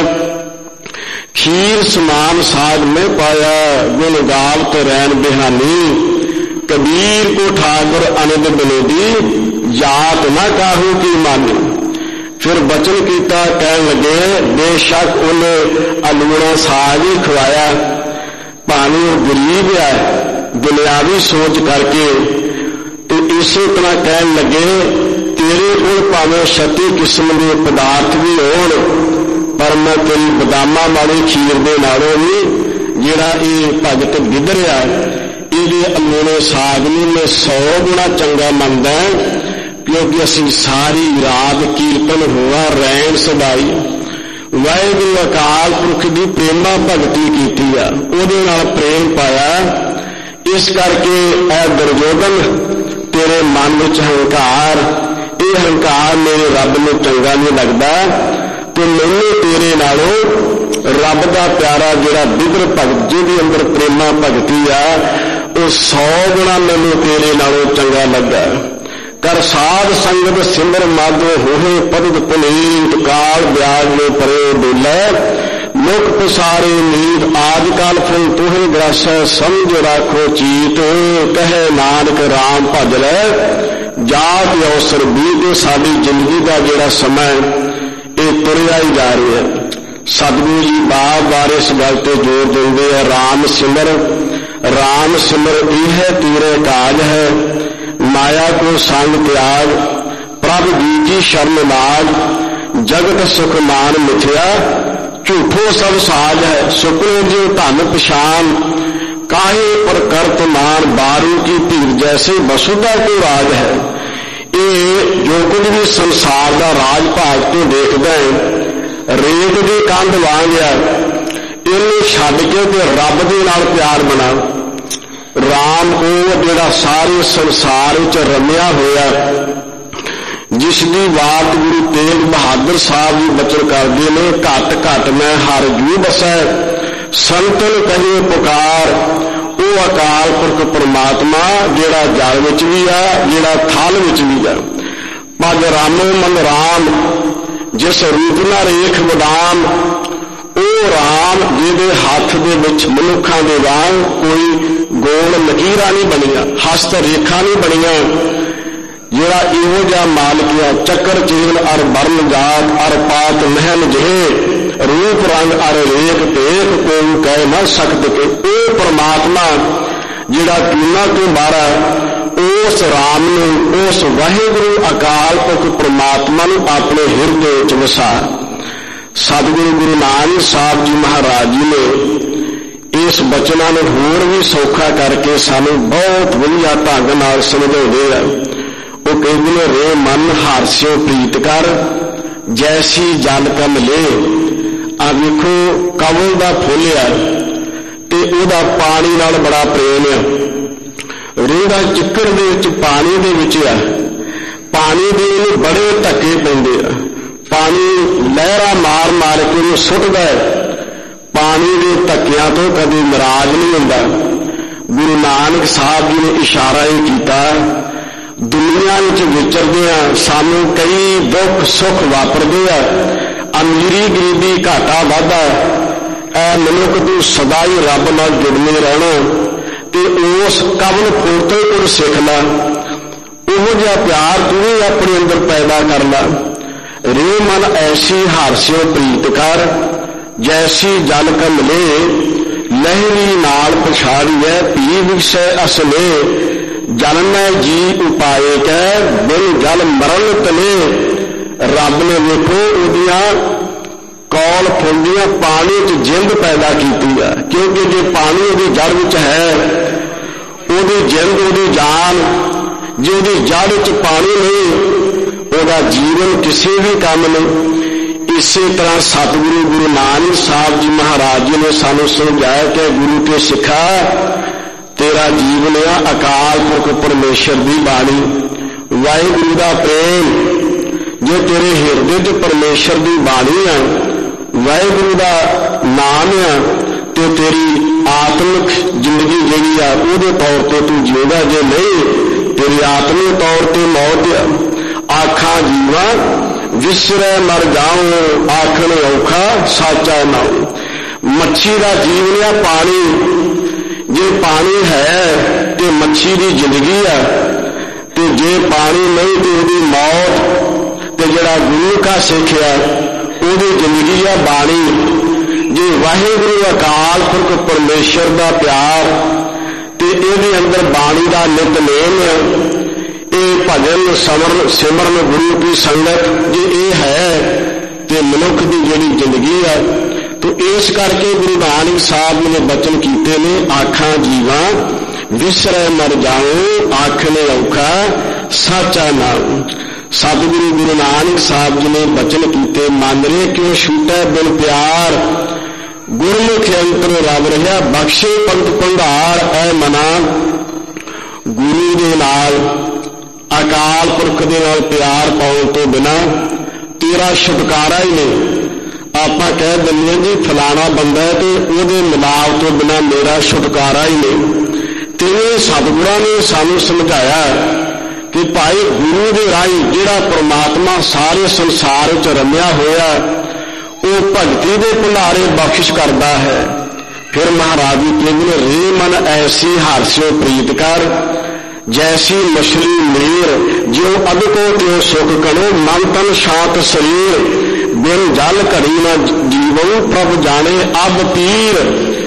ਖੀਰ ਸਮਾਨ ਸਾਗ ਮੈਂ ਪਾਇਆ, ਗੁਣ ਗਾਵਤ ਰੈਣ ਬਿਹਾਨੀ, ਕਬੀਰ ਕੋ ਠਾਕੁਰ ਅਨੰਦ ਬਨੇਦੀ, ਜਾਤ ਨਾ ਕਾਹੂ ਕੀ ਮਾਨੀ। ਫਿਰ ਬਚਨ ਕੀਤਾ, ਕਹਿਣ ਲੱਗੇ ਬੇਸ਼ੱਕ ਉਹਨੇ ਅਲੂਣਾ ਸਾਗ ਹੀ ਖਵਾਇਆ, ਭਾਵੇਂ ਉਹ ਗਰੀਬ ਆ ਦੁਨਿਆਵੀ ਸੋਚ ਕਰਕੇ, ਤੇ ਇਸੇ ਤਰ੍ਹਾਂ ਕਹਿਣ ਲੱਗੇ ਤੇਰੇ ਕੋਲ ਭਾਵੇਂ 36 ਕਿਸਮ ਦੇ ਪਦਾਰਥ ਵੀ ਹੋਣ, ਪਰ ਮੈਂ ਤੇਰੀ ਬਦਾਮਾਂ ਵਾਲੀ ਖੀਰ ਦੇ ਨਾਲੋਂ ਵੀ ਜਿਹੜਾ ਇਹ ਭਗਤ ਬਿਗੜਿਆ ਇਹਦੇ ਅਲੂਣੇ ਸਾਗ ਨੂੰ ਮੈਂ 100 ਗੁਣਾ ਚੰਗਾ ਮੰਨਦਾ, ਕਿਉਂਕਿ ਅਸੀਂ ਸਾਰੀ ਰਾਤ ਕੀਰਤਨ ਹੋਆ ਰੈਣ ਸਦਾਈ ਵਾਹਿਗੁਰੂ ਅਕਾਲ ਪੁਰਖ ਦੀ ਪ੍ਰੇਮਾ ਭਗਤੀ ਕੀਤੀ ਆ, ਉਹਦੇ ਨਾਲ ਪ੍ਰੇਮ ਪਾਇਆ। ਇਸ ਕਰਕੇ ਇਹ ਦੁਰਯੋਧਨ ਤੇਰੇ ਮਨ ਵਿੱਚ ਹੰਕਾਰ, ਇਹ ਹੰਕਾਰ ਮੇਰੇ ਰੱਬ ਨੂੰ ਚੰਗਾ ਨਹੀਂ ਲੱਗਦਾ, ਤੇ ਮੈਨੂੰ ਤੇਰੇ ਨਾਲੋਂ ਰੱਬ ਦਾ ਪਿਆਰਾ ਜਿਹੜਾ ਬਿਗੜ ਭਗਤ ਜਿਹਦੇ ਅੰਦਰ ਪ੍ਰੇਮਾ ਭਗਤੀ ਆ ਉਹ 100 ਗੁਣਾ ਮੈਨੂੰ ਤੇਰੇ ਨਾਲੋਂ ਚੰਗਾ ਲੱਗਾ। ਕਰ ਸਾਧ ਸੰਗਤ ਸਿਮਰ ਮਾਧੋ ਹੋਏ ਪਦਿਤ ਪੁਨੀਤ, ਕਾਲ ਵਿਆਜ ਨੇ ਪਰੇ ਡੋਲੇ, ਮੁਖ ਪਸਾਰੇ ਨੀਂਦ ਆਦਿ ਕਾਲ ਫੁਲ ਤੋਹੇ ਗ੍ਰਾਸੈ, ਸਮਝ ਰਾਖੋ ਚੀਤ, ਕਹੇ ਨਾਨਕ ਰਾਮ ਭਜ ਲੈ, ਜਾਤ ਅਵਸਰ ਬੀਤੇ। ਸਾਡੀ ਜ਼ਿੰਦਗੀ ਦਾ ਜਿਹੜਾ ਸਮਾਂ ਇਹ ਤੁਰਿਆ ਹੀ ਜਾ ਰਿਹਾ ਹੈ। ਸਤਿਗੁਰੂ ਜੀ ਬਾਰ-ਬਾਰ ਇਸ ਗੱਲ ਤੇ ਜ਼ੋਰ ਦਿੰਦੇ ਆ, ਰਾਮ ਸਿਮਰ, ਰਾਮ ਸਿਮਰ ਇਹ ਤੇਰੇ ਕਾਜ ਹੈ, ਮਾਇਆ ਕੋ ਸੰਗ ਤਿਆਗ, ਪ੍ਰਭ ਜੀ ਸ਼ਰਨ ਲਾਗ, ਜਗਤ ਸੁਖ ਮਾਨ ਮਿਥਿਆ, ਝੂਠੋ ਸਭ ਸਾਜ ਹੈ, ਸੁਪਨੇ ਜੋ ਧਨ ਪਛਾਨ, ਕਾਹੇ ਪਰ ਕਰਤ ਮਾਨ, ਬਾਰੂ ਕੀ ਭੀੜ ਜੈਸੇ ਵਸੁਧਾ ਕੋ ਰਾਜ ਹੈ। ਇਹ ਜੋ ਕੁਝ ਵੀ ਸੰਸਾਰ ਦਾ ਰਾਜ ਭਾਗ ਤੋਂ ਦੇਖਦਾ ਹੈ ਰੇਤ ਦੀ ਕੰਧ ਵਾਂਗ ਆ, ਇਹਨੂੰ ਛੱਡ ਕੇ ਤੇ ਰੱਬ ਦੇ ਨਾਲ ਪਿਆਰ ਬਣਾ। ਰਾਮ ਉਹ ਜਿਹੜਾ ਸਾਰੇ ਸੰਸਾਰ ਵਿੱਚ ਰਮਿਆ ਹੋਇਆ, ਜਿਸ ਦੀ ਬਾਤ ਗੁਰੂ ਤੇਗ ਬਹਾਦਰ ਸਾਹਿਬ ਜੀ ਬਚਨ ਕਰਦੇ ਨੇ, ਘਟ ਘਟ ਮੈਂ ਹਰ ਜੂ ਬਸੈ ਸੰਤਨ ਕਹੇ ਪੁਕਾਰ। ਉਹ ਅਕਾਲ ਪੁਰਖ ਪਰਮਾਤਮਾ ਜਿਹੜਾ ਜਲ ਵਿੱਚ ਵੀ ਆ, ਜਿਹੜਾ ਥਲ ਵਿੱਚ ਵੀ ਆ। ਪਗ ਰਾਮੋ ਮਨ ਰਾਮ ਜਿਸ ਰੂਪ ਨਾ ਰੇਖ ਵਡਾਮ। ਉਹ ਰਾਮ ਜਿਹਦੇ ਹੱਥ ਦੇ ਵਿੱਚ ਮਨੁੱਖਾਂ ਦੇ ਵਾਂਗ ਕੋਈ ਗੋਲ ਲਕੀਰਾਂ ਨਹੀਂ ਬਣੀਆਂ, ਹਸਤ ਰੇਖਾ ਨਹੀਂ ਬਣੀਆਂ। ਜਿਹੜਾ ਇਹੋ ਜਿਹਾ ਮਾਲਕ ਆ, ਚੱਕਰ ਚੀਨ ਅਰ ਬਰਨ ਜਾਤ ਅਰ ਪਾਤ ਮਹਿਨ ਜਿਹੇ ਰੂਪ ਰੰਗ ਅਰ ਰੇਖ ਭੇਖ ਕੋਈ ਕਹਿ ਨਾ ਸਕਦ ਕੇ। ਉਹ ਪਰਮਾਤਮਾ ਜਿਹੜਾ ਤੀਨਾਂ ਤੋਂ ਬਾਹਰ, ਉਸ ਰਾਮ ਨੂੰ, ਉਸ ਵਾਹਿਗੁਰੂ ਅਕਾਲ ਪੁਰਖ ਪਰਮਾਤਮਾ ਨੂੰ ਆਪਣੇ ਹਿਰਦੇ ਵਿੱਚ ਵਸਾ। ਸਤਿਗੁਰੂ ਗੁਰੂ ਨਾਨਕ ਸਾਹਿਬ ਜੀ ਮਹਾਰਾਜ ਜੀ ਨੇ ਇਸ ਬਚਨਾਂ ਨੂੰ ਹੋਰ ਵੀ ਸੌਖਾ ਕਰਕੇ ਸਾਨੂੰ ਬਹੁਤ ਵਧੀਆ ਢੰਗ ਨਾਲ ਸਮਝਾਉਂਦੇ ਆ। ਉਹ ਕਹਿੰਦੇ ਨੇ, ਰੇ ਮਨ ਹਾਰਸਿਓ ਪ੍ਰੀਤ ਕਰ ਜੈਸੀ ਜਲ ਕਮਲੇ। ਆ ਵੇਖੋ ਕਮਲ ਦਾ ਫੁੱਲ ਆ ਤੇ ਉਹਦਾ ਪਾਣੀ ਨਾਲ ਬੜਾ ਪ੍ਰੇਮ ਆ। ਰੇੜਾ ਚਿੱਕੜ ਦੇ ਵਿੱਚ ਪਾਣੀ ਦੇ ਵਿੱਚ ਆ, ਪਾਣੀ ਦੇ ਇਹਨੂੰ ਬੜੇ ਧੱਕੇ ਪੈਂਦੇ ਆ। ਪਾਣੀ ਲਹਿਰਾਂ ਮਾਰ ਮਾਰ ਕੇ ਉਹਨੂੰ ਸੁੱਟਦਾ ਹੈ। ਪਾਣੀ ਦੇ ਧੱਕਿਆਂ ਤੋਂ ਕਦੇ ਨਾਰਾਜ਼ ਨਹੀਂ ਹੁੰਦਾ। ਗੁਰੂ ਨਾਨਕ ਸਾਹਿਬ ਜੀ ਨੇ ਇਸ਼ਾਰਾ ਇਹ ਕੀਤਾ, ਦੁਨੀਆ ਵਿੱਚ ਵਿਚਰਦੇ ਆ ਸਾਨੂੰ ਕਈ ਦੁੱਖ ਸੁੱਖ ਵਾਪਰਦੇ ਆ, ਅਮੀਰੀ ਗਰੀਬੀ ਘਾਟਾ ਵਾਧਾ, ਐ ਮਨੁੱਖ ਤੂੰ ਸਦਾ ਹੀ ਰੱਬ ਨਾਲ ਜੁੜਨੇ ਰਹਿਣਾ ਤੇ ਉਸ ਕਵਲ ਫੁੱਲ ਤੋਂ ਕੁਝ ਸਿੱਖ ਲੈ। ਉਹੋ ਜਿਹਾ ਪਿਆਰ ਤੂੰ ਵੀ ਆਪਣੇ ਅੰਦਰ ਪੈਦਾ ਕਰ ਲੈ। ਰੇ ਮਨ ਐਸੀ ਹਾਰਸਿਓ ਪ੍ਰੀਤ ਕਰ ਜੈਸੀ ਜਲ ਕਮਲੇ। ਲਹਿਰੀ ਨਾਲ ਪਛਾੜੀਐ ਪੀ ਵਿਖਸੈ ਅਸਲੇ। ਜਲ ਮੈਂ ਜੀ ਉਪਾਏ ਕੈ ਬਿਨ ਜਲ ਮਰਨ ਤਲੇ। ਰੱਬ ਨੇ ਵੇਖੋ ਉਹਦੀਆਂ ਕੌਲ ਫੁੱਲੀਆਂ ਪਾਣੀ 'ਚ ਜਿੰਦ ਪੈਦਾ ਕੀਤੀ ਆ, ਕਿਉਂਕਿ ਜੇ ਪਾਣੀ ਉਹਦੀ ਜੜ ਵਿੱਚ ਹੈ, ਉਹਦੀ ਜਿੰਦ, ਉਹਦੀ ਜਾਨ। ਜੇ ਉਹਦੀ ਜੜ 'ਚ ਪਾਣੀ ਨਹੀਂ, ਉਹਦਾ ਜੀਵਨ ਕਿਸੇ ਵੀ ਕੰਮ ਨਹੀਂ। ਇਸੇ ਤਰ੍ਹਾਂ ਸਤਿਗੁਰੂ ਗੁਰੂ ਨਾਨਕ ਸਾਹਿਬ ਜੀ ਮਹਾਰਾਜ ਜੀ ਨੇ ਸਾਨੂੰ ਸਮਝਾਇਆ ਕਿ ਗੁਰੂ ਕੇ ਸਿੱਖਾ ਤੇਰਾ ਜੀਵਨ ਆ ਅਕਾਲ ਪੁਰਖ ਪਰਮੇਸ਼ਰ ਦੀ ਬਾਣੀ, ਵਾਹਿਗੁਰੂ ਦਾ ਪ੍ਰੇਮ। ਜੇ ਤੇਰੇ ਹਿਰਦੇ 'ਚ ਪਰਮੇਸ਼ਰ ਦੀ ਬਾਣੀ ਆ, ਵਾਹਿਗੁਰੂ ਦਾ ਨਾਮ ਆ, ਤੇ ਤੇਰੀ ਆਤਮਿਕ ਜ਼ਿੰਦਗੀ ਜਿਹੜੀ ਆ ਉਹਦੇ ਤੌਰ ਤੇ ਤੂੰ ਜਿਉਂਦਾ। ਜੇ ਨਹੀਂ, ਤੇਰੀ ਆਤਮਿਕ ਤੌਰ ਤੇ ਮੌਤ ਆ। ਆਖਾਂ ਜੀਵਾ ਵਿਸਰੈ ਮਰ ਜਾਉ ਆਖਣ ਔਖਾ ਸਾਚਾ ਨਾਉ। ਮੱਛੀ ਦਾ ਜੀਵਨ ਆ ਪਾਣੀ। ਜੇ ਪਾਣੀ ਹੈ ਤੇ ਮੱਛੀ ਦੀ ਜ਼ਿੰਦਗੀ ਆ, ਤੇ ਜੇ ਪਾਣੀ ਨਹੀਂ ਤੇ ਉਹਦੀ ਮੌਤ। ਤੇ ਜਿਹੜਾ ਗੁਰੂ ਕਾ ਸਿੱਖਿਆ ਉਹਦੀ ਜ਼ਿੰਦਗੀ ਆ ਬਾਣੀ। ਜੇ ਵਾਹਿਗੁਰੂ ਅਕਾਲ ਪੁਰਖ ਪਰਮੇਸ਼ਰ ਦਾ ਪਿਆਰ ਤੇ ਇਹਦੇ ਅੰਦਰ ਬਾਣੀ ਦਾ ਨਿਤਨੇਮ ਆ, ਇਹ ਭਜਨ ਸਿਮਰਨ ਗੁਰੂ ਕੀ ਸੰਗਤ, ਜੇ ਇਹ ਹੈ ਤੇ ਮਨੁੱਖ ਦੀ ਜਿਹੜੀ ਜ਼ਿੰਦਗੀ ਆ। ਤੋ ਇਸ ਕਰਕੇ ਗੁਰੂ ਨਾਨਕ ਸਾਹਿਬ ਜੀ ਨੇ ਬਚਨ ਕੀਤੇ ਨੇ, ਆਖਾਂ ਜੀਵਾ ਵਿਸਰੈ ਮਰ ਜਾਉ ਆਖਣੇ ਔਖਾ ਸਾਚਾ ਨਾਉ। ਸਤਿਗੁਰੂ ਗੁਰੂ ਨਾਨਕ ਸਾਹਿਬ ਜੀ ਨੇ ਬਚਨ ਕੀਤੇ, ਮਨ ਰੇ ਕਿਉਂ ਛੂਟੈ ਬਿਨ ਪਿਆਰ। ਗੁਰਮੁਖ ਅੰਤਰ ਰਵ ਰਿਹਾ ਬਖਸ਼ੇ ਪੰਥ ਭੰਡਾਰ। ਐ ਮਨਾ ਗੁਰੂ ਦੇ ਨਾਲ ਅਕਾਲ ਪੁਰਖ ਦੇ ਨਾਲ ਪਿਆਰ ਪਾਉਣ ਤੋਂ ਬਿਨਾ ਤੇਰਾ ਛੁਟਕਾਰਾ ਹੀ ਨਹੀਂ। ਆਪਾਂ ਕਹਿ ਦਿੰਦੇ ਹਾਂ ਜੀ ਫਲਾਣਾ ਬੰਦਾ ਤੇ ਉਹਦੇ ਮਿਲਾਪ ਤੋਂ ਬਿਨਾ ਮੇਰਾ ਛੁਟਕਾਰਾ ਹੀ ਨਹੀਂ। ਤੇ ਸਤਿਗੁਰਾਂ ਨੇ ਸਾਨੂੰ ਸਮਝਾਇਆ ਕਿ ਭਾਈ ਗੁਰੂ ਦੇ ਰਾਹੀਂ ਜਿਹੜਾ ਪਰਮਾਤਮਾ ਸਾਰੇ ਸੰਸਾਰ ਵਿੱਚ ਰਮਿਆ ਹੋਇਆ, ਉਹ ਭਗਤੀ ਦੇ ਭੰਡਾਰੇ ਬਖਸ਼ਿਸ਼ ਕਰਦਾ ਹੈ। ਫਿਰ ਮਹਾਰਾਜ ਜੀ ਕਹਿੰਦੇ, ਰੇ ਮਨ ਐਸੀ ਹਾਰਸਿਓ ਪ੍ਰੀਤ ਕਰ ਜੈਸੀ ਮਛਲੀ ਨੀਰ। ਜਿਉ ਅਦਕੋ ਤਿਉ ਸੁਖ ਕਣੋ ਮਨ ਤਨ ਸ਼ਾਂਤ ਸਰੀਰ। ਬਿਨ ਜਲ ਘੜੀ ਨਾ ਜੀਵਉ ਪ੍ਰਭ ਜਾਣੇ ਅਬ ਪੀਰ।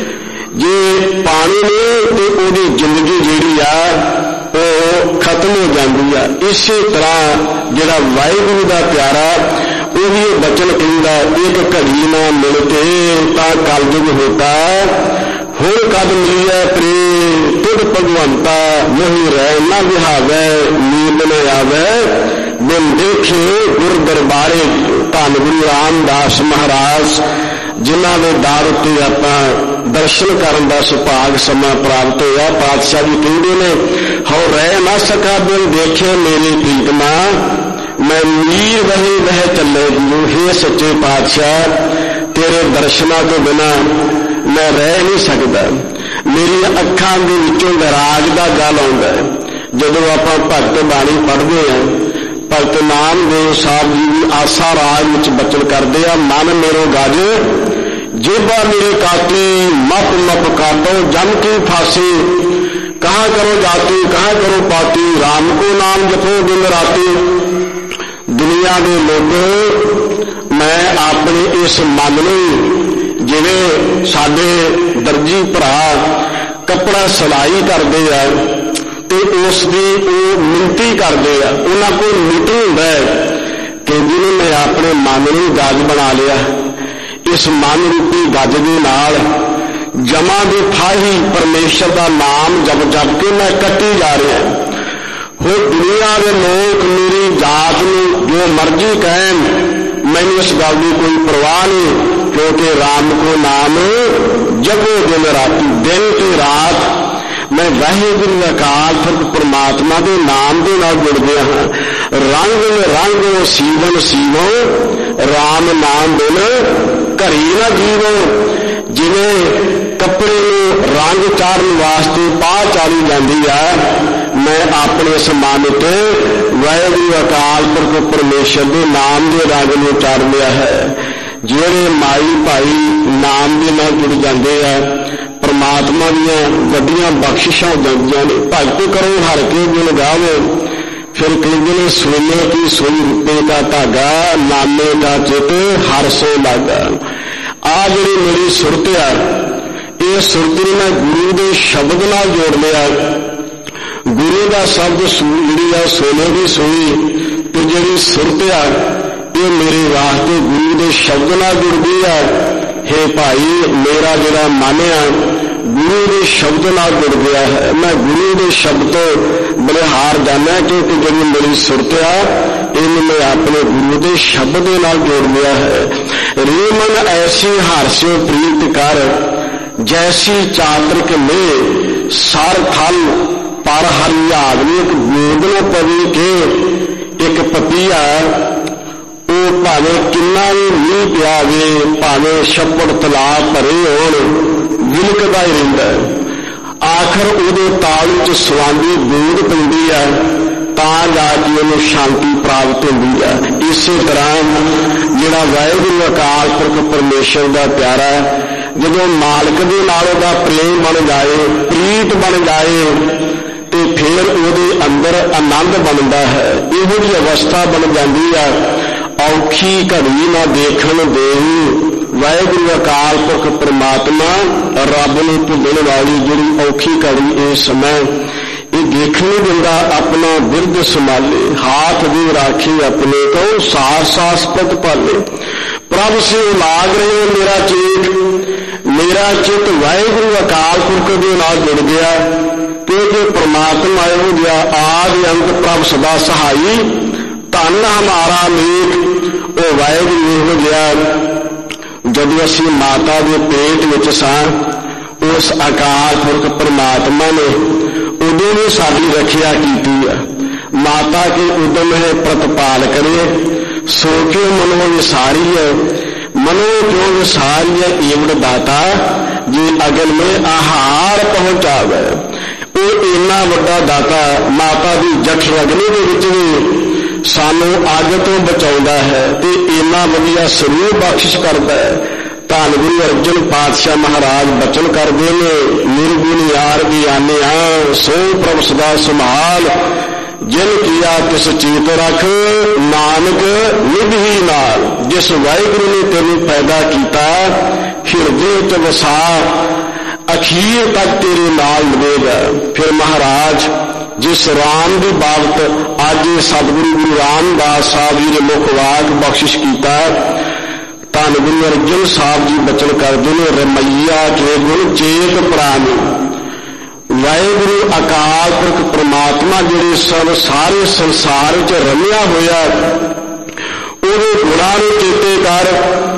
ਜੇ ਪਾਣੀ ਨੇ ਤੇ ਉਹਦੀ ਜ਼ਿੰਦਗੀ ਜਿਹੜੀ ਆ ਉਹ ਖਤਮ ਹੋ ਜਾਂਦੀ ਆ। ਇਸੇ ਤਰ੍ਹਾਂ ਜਿਹੜਾ ਵਾਹਿਗੁਰੂ ਦਾ ਪਿਆਰਾ, ਉਹ ਵੀ ਇਹ ਬਚਨ ਕਹਿੰਦਾ, ਇੱਕ ਘੜੀ ਨਾ ਮਿਲਤੇ ਤਾਂ ਕਲਯੁਗ ਹੋਤਾ। ਹੁਣ ਕਦ ਮਿਲਿਆ ਪ੍ਰੇਮ ਤੁਧ ਭਗਵੰਤਾ। ਮੋਹਿ ਰਹਿ ਨਾ ਵਿਹਾਵੈ ਨੀਂਦ ਨ ਆਵੈ बिन देखे गुर दरबारे। धन गुरु रामदास महाराज जिन्हां दे दर उत्ते आपां दर्शन करन दा सुभाग समा प्राप्त होया। पातशाह जी कहंदे ने हौ रह ना सका बिन देखे मेरी प्रीतमा, मैं मीर वही वह चले गुरु। हे सच्चे पातशाह तेरे दर्शनां तो बिना मैं रह नहीं सकदा। मेरी अखां दे विचों वैराग दा गल आउंदा है। जदों आपां भगत बाणी पढ़दे हां, भगत नामदेव साहब जी भी आसा राज विच बचन करदे आ। मन मेरो गज जेबा मेरे काती, मप मप काटो जम की फांसी। कहाँ करो जाती कहाँ करो पाती, राम को नाम जपो दिन राती। दुनिया के लोगों मैं अपने इस मन नूं जिवें साडे दर्जी भरा कपड़ा सिलाई करदे आ ते उस दी ओह मिनती करदे आ, उन्हां कोल मीटर हुंदा है कि जिन्हें मैं अपने मन नूं गज बना लिया। इस मन रूपी गज दे नाल जमा दी फाही परमेश्वर का नाम जप जप के मैं कट्टी जा रहा। हो दुनिया के लोग मेरी जात नूं जो मर्जी कहन, मैंने इस गल की कोई परवाह नहीं, क्योंकि राम को नाम जगो दिन राती। दिन की रात मैं वाहिगुरू अकाल पुरख परमात्मा के नाम के नाल जुड़ गया हाँ। रंग रंग सीवन सीवो राम नाम बिन घरी न जीवो। जिवें कपड़े नूं रंग चाढ़न वास्ते पाह चाढ़ी जाती है, मैं अपने इस मन ते वाहिगुरू अकाल पुरख परमेश्वर के नाम के रंग नूं चाढ़ लिया है। जेड़े माई भाई नाम के नाल जुड़ जाते हैं, परमात्मा दियां वड्डियां बख्शिशां हो जांदियां ने। भगत करो हर के गुण गावो, फिर कहते हैं सोने की सुई रुपये का धागा, नामे का चित हर सो लागा। आ जी मेरी सुरत आ, ये सुरत मैं गुरु के शब्द नाल जोड़ लिया। गुरु का शब्द जी सोने की सुई, तो जी सुरत आ ये मेरे वास्ते गुरु के शब्द नाल जुड़ गई है। हे भाई मेरा जिहड़ा मन आ गुरु के शब्द नाल जुड़ गया है। मैं गुरु के शब्द तो बलिहार जाना, क्योंकि जी मेरी सुरत आ इन मैं अपने गुरु के शब्द नाल जोड़ लिया है। रे मन ऐसी हारस्यो प्रीत कर, जैसी चातरिक में सर थल पर हरियावनी। एक गोद न पवी के एक पपीहा ਉਹ ਭਾਵੇਂ ਕਿੰਨਾ ਵੀ ਮੀਂਹ ਪਿਆਵੇ, ਭਾਵੇਂ ਛੱਪੜ ਤਲਾਬ ਭਰੇ ਹੋਣ, ਵਿਲਕਦਾ ਹੀ ਰਹਿੰਦਾ ਹੈ। ਆਖਰ ਉਹਦੇ ਤਾਲੂ 'ਚ ਸਵਾਂਦੀ ਬੂੰਦ ਪੈਂਦੀ ਹੈ ਤਾਂ ਜਾ ਕੇ ਉਹਨੂੰ ਸ਼ਾਂਤੀ ਪ੍ਰਾਪਤ ਹੁੰਦੀ ਹੈ। ਇਸੇ ਤਰ੍ਹਾਂ ਜਿਹੜਾ ਵਾਹਿਗੁਰੂ ਅਕਾਲ ਪੁਰਖ ਪਰਮੇਸ਼ਰ ਦਾ ਪਿਆਰਾ ਜਦੋਂ ਮਾਲਕ ਦੇ ਨਾਲ ਉਹਦਾ ਪ੍ਰੇਮ ਬਣ ਜਾਏ, ਪ੍ਰੀਤ ਬਣ ਜਾਏ, ਤੇ ਫਿਰ ਉਹਦੇ ਅੰਦਰ ਆਨੰਦ ਬਣਦਾ ਹੈ। ਇਹੋ ਜਿਹੀ ਅਵਸਥਾ ਬਣ ਜਾਂਦੀ ਹੈ। औखी घड़ी ना देखण देऊ। वाहिगुरू अकाल पुरख परमात्मा रब नूं भुल्लण वाली जिहड़ी औखी घड़ी इस समय ये देखण नहीं दिंदा। अपना बिरद संभाले, हाथ दी राखी अपने को, सार सास पद पाले। प्रभ से लाग रहे मेरा चित वाहिगुरू अकाल पुरख दे नाल जुड़ गया, क्योंकि परमात्मा इहो जिहा आदि अंत प्रभ सदा सहाई। धन हमारा मीत वो वाहिगुरू इहो जिहा जदों असीं माता के पेट विच सां, उस अकाल पुरख परमात्मा ने उदों भी साडी रखिया कीती है। माता के उदम है प्रतिपाल करे, सो क्यों मनो विसारी है। मनो क्यों विसारी है एवं दाता, जी अगल में आहार पहुंचावे। वो इन्ना वड्डा दाता माता की जठ रगनी के विच भी सानू अग तो बचाउंदा है ते इन्ना वधिया सरूप बख्शिश करदा है। धन गुरु अर्जन पातशाह महाराज बचन करदे ने, निर्गुण यार भी आने सो प्रभ सदा संभाल। जिन किया तिस चीत रख, नानक निभ ही नाल। जिस वाहिगुरू ने तेनू पैदा किया हिरदे च वसा, अखीर तक तेरे नाल मिलेगा। फिर महाराज जिस राम की बाबत अज सतगुरु गुरु रामदास साहब जी ने मुख वाक बख्शिश किया, धन गुरु अर्जन साहब जी बचन करते हैं, रमैया के गुण चेत प्राणी। ਵਾਹਿਗੁਰੂ ਅਕਾਲ ਪੁਰਖ ਪ੍ਰਮਾਤਮਾ ਜਿਹੜੇ ਸਾਰੇ ਸੰਸਾਰ ਵਿੱਚ ਰਮਿਆ ਹੋਇਆ, ਉਹਦੇ ਗੁਣਾਂ ਨੂੰ ਚੇਤੇ ਕਰ।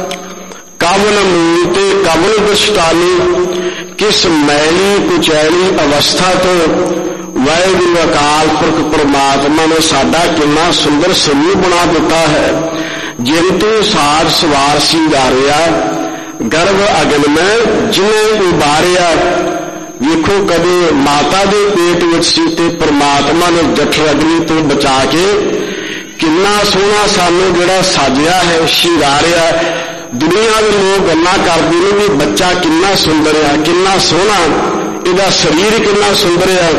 ਕਵਨ ਮੂਲ ਤੇ ਕਵਨ ਦ੍ਰਿਸ਼ਟਾਨੀ, ਕਿਸ ਮੈਲੀ ਕੁਚੈਲੀ ਅਵਸਥਾ ਤੋਂ ਵਾਹਿਗੁਰੂ ਅਕਾਲ ਪੁਰਖ ਪ੍ਰਮਾਤਮਾ ਨੇ ਸਾਡਾ ਕਿੰਨਾ ਸੁੰਦਰ ਸਮੂਹ ਬਣਾ ਦਿੱਤਾ ਹੈ। ਜਿਨ ਤੂੰ ਸਾਜ ਸਵਾਰ ਸਿੰਗਾਰਿਆ, ਗਰਭ ਅਗਨ ਮੈਂ ਜਿਨੇ ਉਬਾਰਿਆ। ਵੇਖੋ, ਕਦੇ ਮਾਤਾ ਦੇ ਪੇਟ ਵਿੱਚ ਸੀ ਤੇ ਪ੍ਰਮਾਤਮਾ ਨੇ ਜਠਰ ਅਗਨੀ ਤੋਂ ਬਚਾ ਕੇ ਕਿੰਨਾ ਸੋਹਣਾ ਸਾਨੂੰ ਜਿਹੜਾ ਸਾਜਿਆ ਹੈ, ਸ਼ਿੰਗਾਰਿਆ। ਦੁਨੀਆ ਦੇ ਲੋਕ ਗੱਲਾਂ ਕਰਦੇ ਨੇ ਵੀ ਬੱਚਾ ਕਿੰਨਾ ਸੁੰਦਰ ਆ, ਕਿੰਨਾ ਸੋਹਣਾ, ਇਹਦਾ ਸਰੀਰ ਕਿੰਨਾ ਸੁੰਦਰ ਆ।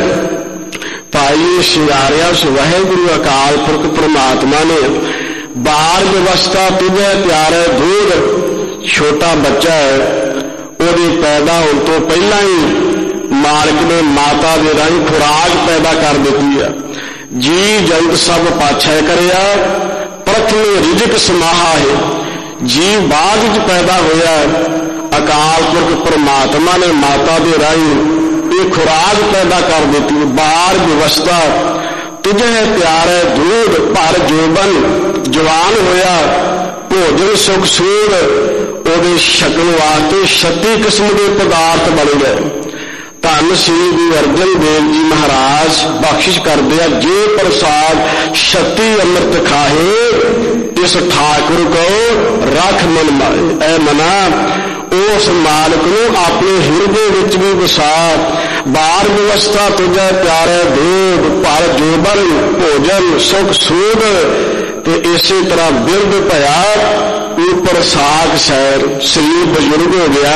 ਭਾਈ ਸ਼ਿੰਗਾਰਿਆ ਉਸ ਵਾਹਿਗੁਰੂ ਅਕਾਲ ਪੁਰਖ ਪ੍ਰਮਾਤਮਾ ਨੇ। ਬਾਰ ਵਿਵਸਥਾ ਤੁਝੇ ਪਿਆਰੇ ਦੂਧ, ਛੋਟਾ ਬੱਚਾ ਹੈ, ਉਹਦੇ ਪੈਦਾ ਹੋਣ ਤੋਂ ਪਹਿਲਾਂ ਹੀ ਮਾਲਕ ਨੇ ਮਾਤਾ ਦੇ ਰਾਹੀਂ ਖੁਰਾਕ ਪੈਦਾ ਕਰ ਦਿੱਤੀ ਆ। ਜੀ ਜੰਤ ਸਭ ਪਾਛੈ ਕਰਿਆ, ਪ੍ਰਥਮੇ ਰਿਜਕ ਸਮਾਹਾ ਹੈ। ਜੀ ਬਾਅਦ ਵਿੱਚ ਪੈਦਾ ਹੋਇਆ। ਅਕਾਲ ਪੁਰਖ ਪ੍ਰਮਾਤਮਾ ਨੇ ਮਾਤਾ ਦੇ ਰਾਹੀਂ ਇਹ ਖੁਰਾਕ ਪੈਦਾ ਕਰ ਦਿੱਤੀ। ਬਾਰ ਵਿਵਸਥਾ ਤੁਝੇ ਪਿਆਰੇ ਦੂਧ, ਭਰ ਜੋਬਨ ਜਵਾਨ ਹੋਇਆ। ਭੋਜਨ ਸੁਖ ਸੂਰ, ਉਹਦੇ ਛਕਣ ਵਾਸਤੇ 36 ਕਿਸਮ ਦੇ ਪਦਾਰਥ ਬਣ ਗਏ। ਧੰਨ ਸ੍ਰੀ ਗੁਰੂ ਅਰਜਨ ਦੇਵ ਜੀ ਮਹਾਰਾਜ ਬਖਸ਼ਿਸ਼ ਕਰਦੇ ਆ, ਜੇ ਪ੍ਰਸਾਦ 36 ਅੰਮ੍ਰਿਤ ਖਾਹੇ, ਇਸ ਠਾਕੁਰ ਕੋ ਰੱਖ ਮਨ ਮਾਏ। ਐ ਮਨਾ, ਉਸ ਮਾਲਕ ਨੂੰ ਆਪਣੇ ਹਿਰਦੇ ਵਿੱਚ ਵੀ ਵਸਾ। ਬਾਰ ਵਿਵਸਥਾ ਤੁਝੇ ਪਿਆਰੇ ਦੇਵ, ਭਰ ਜੋਬਨ ਭੋਜਨ ਸੁਖ ਸੂਦ। ਤੇ ਇਸੇ ਤਰ੍ਹਾਂ ਬਿਰਧ ਭਇਆ ਉਪਰ ਸਾਖ ਸੈਰ, ਸਰੀਰ ਬਜ਼ੁਰਗ ਹੋ ਗਿਆ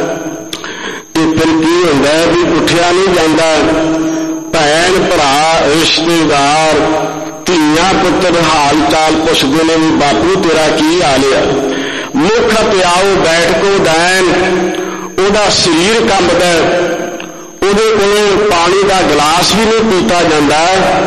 ਤੇ ਫਿਰ ਕੀ ਹੁੰਦਾ ਵੀ ਉੱਠਿਆ ਨਹੀਂ ਜਾਂਦਾ। ਭੈਣ ਭਰਾ ਰਿਸ਼ਤੇਦਾਰ ਧੀਆਂ ਪੁੱਤਰ ਹਾਲ ਚਾਲ ਪੁੱਛਦੇ ਨੇ ਵੀ ਬਾਪੂ ਤੇਰਾ ਕੀ ਹਾਲ ਆ। ਮੁੱਖ ਪਿਆਓ ਬੈਠ ਕੋ ਡੈਨ, ਉਹਦਾ ਸਰੀਰ ਕੰਬਦਾ, ਉਹਦੇ ਕੋਲੋਂ ਪਾਣੀ ਦਾ ਗਲਾਸ ਵੀ ਨਹੀਂ ਪੀਤਾ ਜਾਂਦਾ।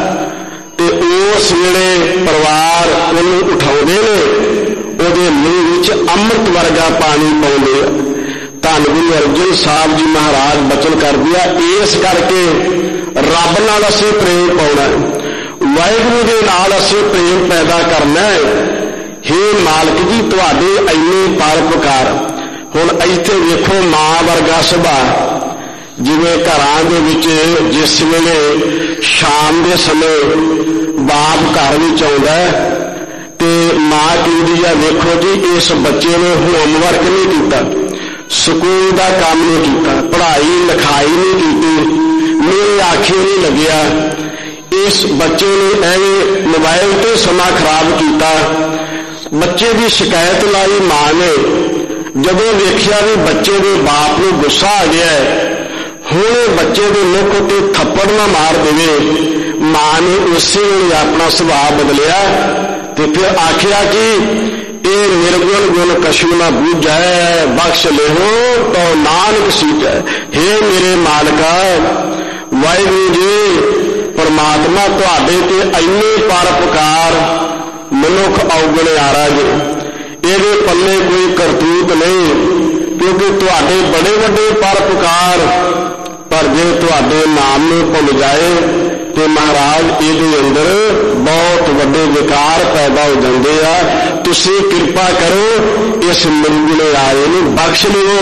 ਤੇ ਉਸ ਵੇਲੇ ਪਰਿਵਾਰ ਉਹਨੂੰ ਉਠਾਉਂਦੇ ਨੇ, ਉਹਦੇ ਮੂੰਹ ਵਿੱਚ ਅੰਮ੍ਰਿਤ ਵਰਗਾ ਪਾਣੀ ਪਾਉਂਦੇ ਆ। ਧੰਨ ਗੁਰੂ ਅਰਜਨ ਸਾਹਿਬ ਜੀ ਮਹਾਰਾਜ ਬਚਨ ਕਰਦੇ ਆ, ਇਸ ਕਰਕੇ ਰੱਬ ਨਾਲ ਅਸੀਂ ਪ੍ਰੇਮ ਪਾਉਣਾ, ਵਾਹਿਗੁਰੂ ਦੇ ਨਾਲ ਅਸੀਂ ਪ੍ਰੇਮ ਪੈਦਾ ਕਰਨਾ ਹੈ। ਹੇ ਮਾਲਕ ਜੀ, ਤੁਹਾਡੇ ਇੰਨੇ ਪਰਉਪਕਾਰ। ਹੁਣ ਇੱਥੇ ਵੇਖੋ ਮਾਂ ਵਰਗਾ ਸੁਭਾਅ। ਜਿਵੇਂ ਘਰਾਂ ਦੇ ਵਿੱਚ ਜਿਸ ਵੇਲੇ ਸ਼ਾਮ ਦੇ ਸਮੇਂ ਬਾਪ ਘਰ ਵਿੱਚ ਆਉਂਦਾ ਤੇ ਮਾਂ ਕਹਿੰਦੀ ਆ, ਵੇਖੋ ਜੀ ਇਸ ਬੱਚੇ ਨੇ ਹੋਮਵਰਕ ਨਹੀਂ ਕੀਤਾ, ਸਕੂਲ ਦਾ ਕੰਮ ਨਹੀਂ ਕੀਤਾ, ਪੜ੍ਹਾਈ ਲਿਖਾਈ ਨਹੀਂ ਕੀਤੀ, ਮੇਰੇ ਆਖੇ ਨਹੀਂ ਲੱਗਿਆ, ਇਸ ਬੱਚੇ ਨੇ ਐਵੇਂ ਮੋਬਾਈਲ ਤੇ ਸਮਾਂ ਖਰਾਬ ਕੀਤਾ। ਬੱਚੇ ਦੀ ਸ਼ਿਕਾਇਤ ਲਾਈ ਮਾਂ ਨੇ। ਜਦੋਂ ਵੇਖਿਆ ਵੀ ਬੱਚੇ ਦੇ ਬਾਪ ਨੂੰ ਗੁੱਸਾ ਆ ਗਿਆ, ਹੁਣ ਬੱਚੇ ਦੇ ਮੁੱਖ ਉੱਤੇ ਥੱਪੜ ਨਾ ਮਾਰ ਦੇਵੇ, ਮਾਂ ਨੇ ਉਸੇ ਵੇਲੇ ਆਪਣਾ ਸੁਭਾਅ ਬਦਲਿਆ ਤੇ ਫਿਰ ਆਖਿਆ ਕਿ ਇਹ ਨਿਰਗੁਣ ਗੁਣ ਕਛੂ ਨਾ ਬੂਝੈ, ਬਖਸ਼ ਲਿਓ ਤੋ ਨਾਨਕ ਸੀਜੈ। ਹੇ ਮੇਰੇ ਮਾਲਕਾ, ਵਾਹਿਗੁਰੂ ਜੀ ਪਰਮਾਤਮਾ, ਤੁਹਾਡੇ ਤੇ ਇੰਨੇ ਪਰਉਪਕਾਰ, ਮਨੁੱਖ ਔਗਣਿਆਰਾ ਜੇ, ਇਹਦੇ ਪੱਲੇ ਕੋਈ ਕਰਤੂਤ ਨਹੀਂ, ਕਿਉਂਕਿ ਤੁਹਾਡੇ ਬੜੇ ਵੱਡੇ ਪਰਉਪਕਾਰ। ਪਰ ਜੇ ਤੁਹਾਡੇ ਨਾਮ ਨੂੰ ਭੁੱਲ ਜਾਏ ਤੇ ਮਹਾਰਾਜ ਇਹਦੇ ਅੰਦਰ ਬਹੁਤ ਵੱਡੇ ਵਿਕਾਰ ਪੈਦਾ ਹੋ ਜਾਂਦੇ ਆ। ਤੁਸੀਂ ਕਿਰਪਾ ਕਰੋ, ਇਸ ਮਿਲਗੁਲੇ ਆਏ ਨੂੰ ਬਖਸ਼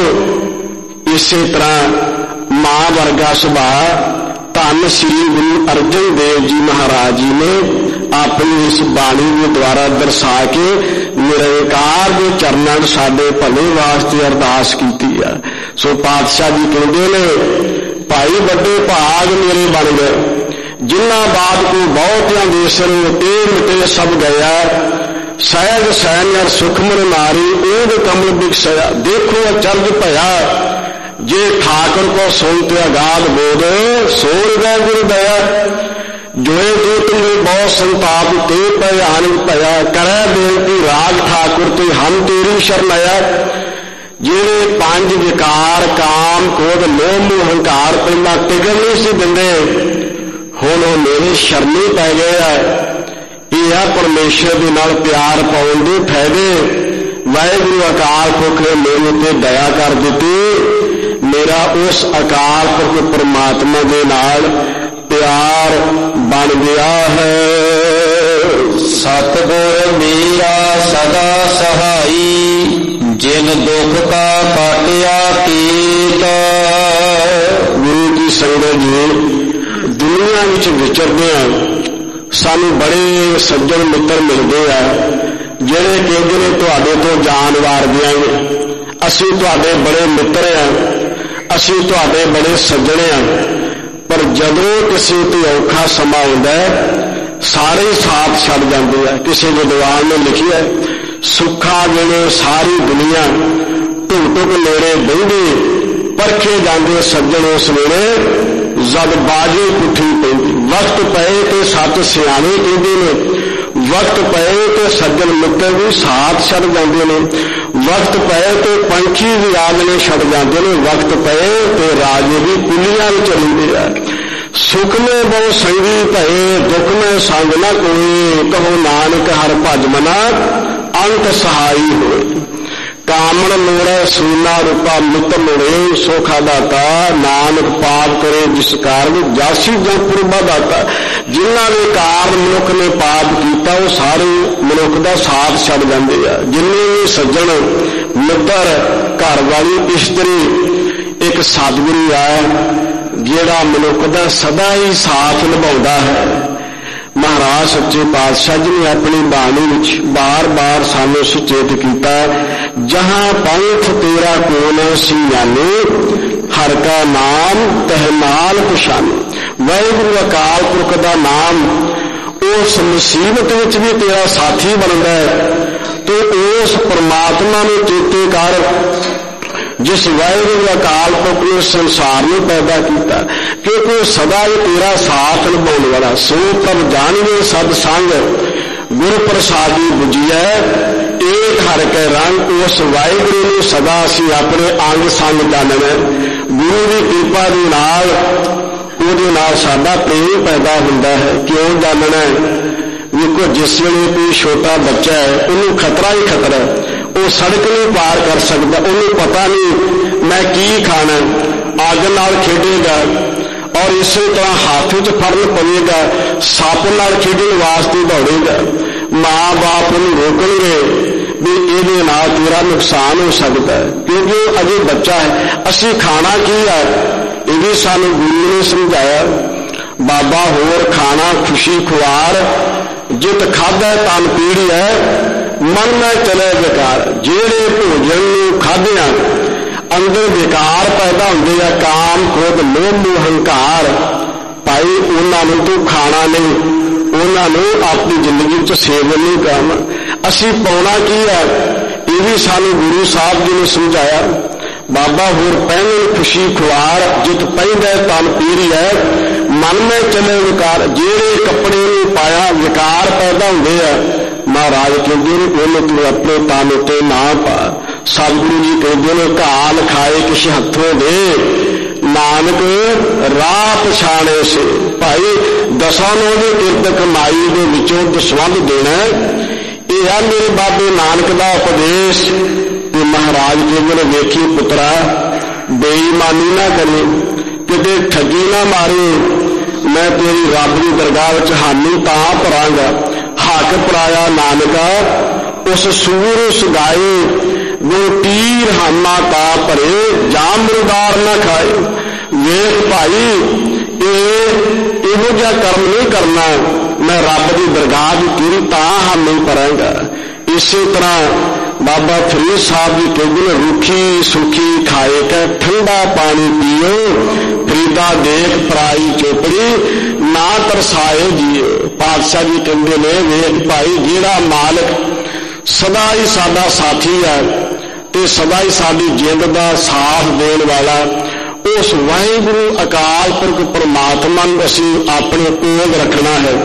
ਲਿਓ। ਇਸੇ ਤਰ੍ਹਾਂ ਮਾਂ ਵਰਗਾ ਸੁਭਾਅ ਧੰਨ ਸ੍ਰੀ ਗੁਰੂ ਅਰਜਨ ਦੇਵ ਜੀ ਮਹਾਰਾਜ ਜੀ ਨੇ ਆਪਣੀ ਇਸ ਬਾਣੀ ਦੇ ਦੁਆਰਾ ਦਰਸਾ ਕੇ ਨਿਰੰਕਾਰ ਦੇ ਚਰਨਾਂ ਵਿੱਚ ਸਾਡੇ ਭਲੇ ਵਾਸਤੇ ਅਰਦਾਸ ਕੀਤੀ ਆ। ਸੋ ਪਾਤਸ਼ਾਹ ਜੀ ਕਹਿੰਦੇ ਨੇ, ਭਾਈ ਵੱਡੇ ਭਾਗ ਮੇਰੇ ਬਣ ਗਏ, ਜਿਨ੍ਹਾਂ ਬਾਤ ਕੋ ਬਹੁਤਿਆਂ ਦੇ ਸਿਰ ਤੇ ਮਿਟੇ ਸਭ ਗਿਆ। ਸਹਿਜ ਸੈਨਰ ਸੁਖਮਨ ਨਾਰੀ ਓਦ ਕਮਲ ਬਿਕਸਿਆ। ਦੇਖੋ ਅਚਰਜ ਭਇਆ, ਜੇ ਠਾਕੁਰ ਕੋ ਸੁਨਤੇ ਅਗਾਧ ਬੋਧ, ਸੋਰ ਗਏ ਗੁਰ ਦਇਆ। जोए जो तुम्हें बहुत संताप ते भयान भया, करे बेनती राग ठाकुर ते हम तेरी शरण आया। ਜਿਹੜੇ 5 ਵਿਕਾਰ ਕਾਮ ਕ੍ਰੋਧ ਲੋਭ ਮੋਹ ਹੰਕਾਰ ਪਹਿਲਾਂ ਟਿਕਣ ਨਹੀਂ ਸੀ ਦਿੰਦੇ, ਹੁਣ ਉਹ ਮੇਰੇ ਸ਼ਰਨੀ ਪੈ ਗਏ ਆ। ਇਹ ਆ ਪਰਮੇਸ਼ਰ ਦੇ ਨਾਲ ਪਿਆਰ ਪਾਉਣ ਦੇ ਫਾਇਦੇ। ਵਾਹਿਗੁਰੂ ਅਕਾਲ ਪੁਰਖ ਨੇ ਮੇਰੇ ਉੱਤੇ ਦਇਆ ਕਰ ਦਿੱਤੀ, मेरा उस अकाल पुरख परमात्मा के नाल प्यार बन गया है। सतगुर मेरा सदा सहाई, जिन दुख का काटिया कीत। गुरु की संगत जी, दुनिया विच विचरदे सानू बड़े सज्जन मित्र मिलते हैं जिहड़े कहते ने तुहाडे तो जान वार गए ने, असीं तुहाडे बड़े मित्र हैं, असीं तुहाडे बड़े सज्जन हैं। पर जदों किसी ते औखा समा आउंदा है सारे साथ छड़ जाते हैं। किसी विद्वान ने लिखिया सुखा वेले सारी दुनिया ढुक ढुक नेड़े बहिंदी, परखे जाते सज्जन उस वेले जद बाजी पुठी पैंदी। वक्त पए तो सत सियाणे कहते ने, वक्त पए तो सज्जन मित्र भी साथ छड़ जाते हैं, वक्त पए तो पंछी भी आगले छड़ जाते हैं, वक्त पए तो राजे भी कुलियां चलते हैं। सुख में बहु संगी भये, दुख में संग न कोई, कहो नानक हर भज मना अंत सहाई होए। कामण मोड़े सूना रूपा मित्र मोड़े, सोखा दाता नानक पाप करे जिस कारण जासी जन पुरबा दाता। जिन्हां दे कारण मनुख ने पाप किया वो सारे मनुख का साथ छड़ जाते हैं। जिन्ने भी सज्जन मित्र घर वाली इस्तरी एक सतगुरु है जिहड़ा मनुख का सदा ही साथ निभाउंदा है। महाराज सच्चे पातशाह जी ने अपनी बाणी विच बार बार सानू सुचेत किया, जहां पंथ तेरा कोन सियाने, हर का नाम तहमाल पछाने। वाहिगुरू अकाल पुरख का नाम उस मुसीबत विच भी तेरा साथी बनता है, तो उस परमात्मा ने चेते कर जिस वाहिगुरू अकाल पुरख ने संसार में पैदा किया, क्योंकि सदा ही तेरा साथ निभाने वाला। सो तब जानिए सद संग गुरु प्रसादी बुझिया, एक हर के रंग। उस वाहिगुरू ने सदा असीं अपने अंग संग जानना। गुरु की कृपा के नाल उहदे नाल साडा प्रेम पैदा हुंदा है। क्यों जानना है? देखो जिस वेले कोई छोटा बच्चा है उन्हें खतरा ही खतरा है, वो सड़क नहीं पार कर सकता, उन्हें पता नहीं मैं की खाना, अग नाल खेडेगा और इस तरह हाथ च फड़न पवेगा, सप नाल खेडण वास्ते दौड़ेगा। माँ बाप उन्हें रोकणगे भी इहदे नाल तेरा नुकसान हो सकता है, क्योंकि अजे बच्चा है। असीं खाना की है ये भी सानू गुरु ने समझाया। बाबा होर खाना खुशी खुआर, जित खादा तन पीड़ी है, मन में चले बेकार। जेड़े भोजन नूं खादिया अंदर बेकार पैदा होंदे आ, काम क्रोध मोह मोह हंकार, भाई उन्होंने तू खाना नहीं, उन्होंने अपनी जिंदगी च सेवन नहीं करना। असीं पाउणा की है ये भी सानू गुरु साहब जी ने समझाया। बाबा होर पहन खुशी खुआर, जित पैदा तन पीड़ी है, मन में चले विकार। जेड़े कपड़े नूं पाया विकार पैदा होंदे आ, महाराज कहते हैं उन्हें तू अपने तन उत्ते ना पा। सतगुरु जी कहते हैं घाल खाए किस हथों दे, नानक राह पछाणे से। भाई दसां नूं दी किरत कमाई दे विचों दसवंध देना, यह है मेरे बाबे नानक का उपदेश। तो महाराज कहते हैं वेखी पुत्रा बेईमानी ना करे, किते ठगी ना मारे, मैं तेरी रब की दरगाह विच हानी तां भरांगा। हक पराया नानका उस सूर उस गाए, वो तीर हाना ता भरे, जाम मुर्दार न खाए। वेख भाई इहो जिहा कर्म नहीं करना, मैं रब की दरगाह की तीर तां हानी भरांगा। इसी तरह बाबा फरीद साहब जी कहते हैं रूखी सुखी खाए के ठंडा पानी पियो, फरीदा देख पराई चोपड़ी ना तरसाए जियो। पातशाह जी कहते ने वेख भाई जेड़ा मालिक सदा ही साडा साथी है ते सदा ही साडी जिंद का साथ देने वाला, उस वाहिगुरू अकाल पुरख परमात्मा नूं असीं अपने कोल रखना है।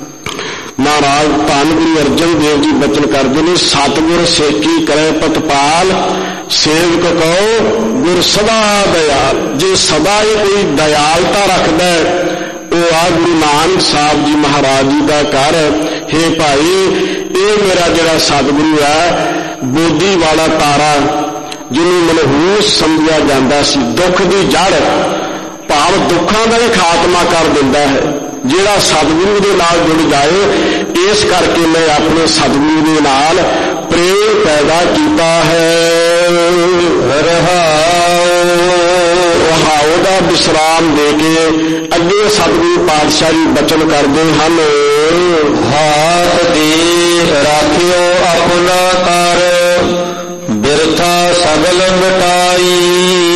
महाराज धन गुरु अर्जन देव जी बचन करते हैं, सतगुर सेकी करे पतपाल, सेवक कहो गुर सदा दयाल। जे सदा ही कोई दयालता रखता है वो आ गुरु नानक साहब जी महाराज जी का घर। हे भाई ये मेरा जड़ा सतगुरु है बोधी वाला तारा, ਜਿਹਨੂੰ ਮਨਹੂਸ ਸਮਝਿਆ ਜਾਂਦਾ ਸੀ। ਦੁੱਖ ਦੀ ਜੜ ਭਾਵ ਦੁੱਖਾਂ ਦਾ ਹੀ ਖਾਤਮਾ ਕਰ ਦਿੰਦਾ ਹੈ ਜਿਹੜਾ ਸਤਿਗੁਰੂ ਦੇ ਨਾਲ ਜੁੜ ਜਾਏ। ਇਸ ਕਰਕੇ ਮੈਂ ਆਪਣੇ ਸਤਿਗੁਰੂ ਦੇ ਨਾਲ ਪ੍ਰੇਮ ਪੈਦਾ ਕੀਤਾ ਹੈ। ਰਹਾਉ ਦਾ ਵਿਸਰਾਮ ਦੇ ਕੇ ਅੱਗੇ ਸਤਿਗੁਰੂ ਪਾਤਸ਼ਾਹ ਜੀ ਬਚਨ ਕਰਦੇ ਹਨ। ਹਾਥ ਦੇ ਰਾਖਿਓ ਆਪਣਾ ਕਰ ਬਿਰਥਾ ਸਗਲ ਮਿਟਾਈ।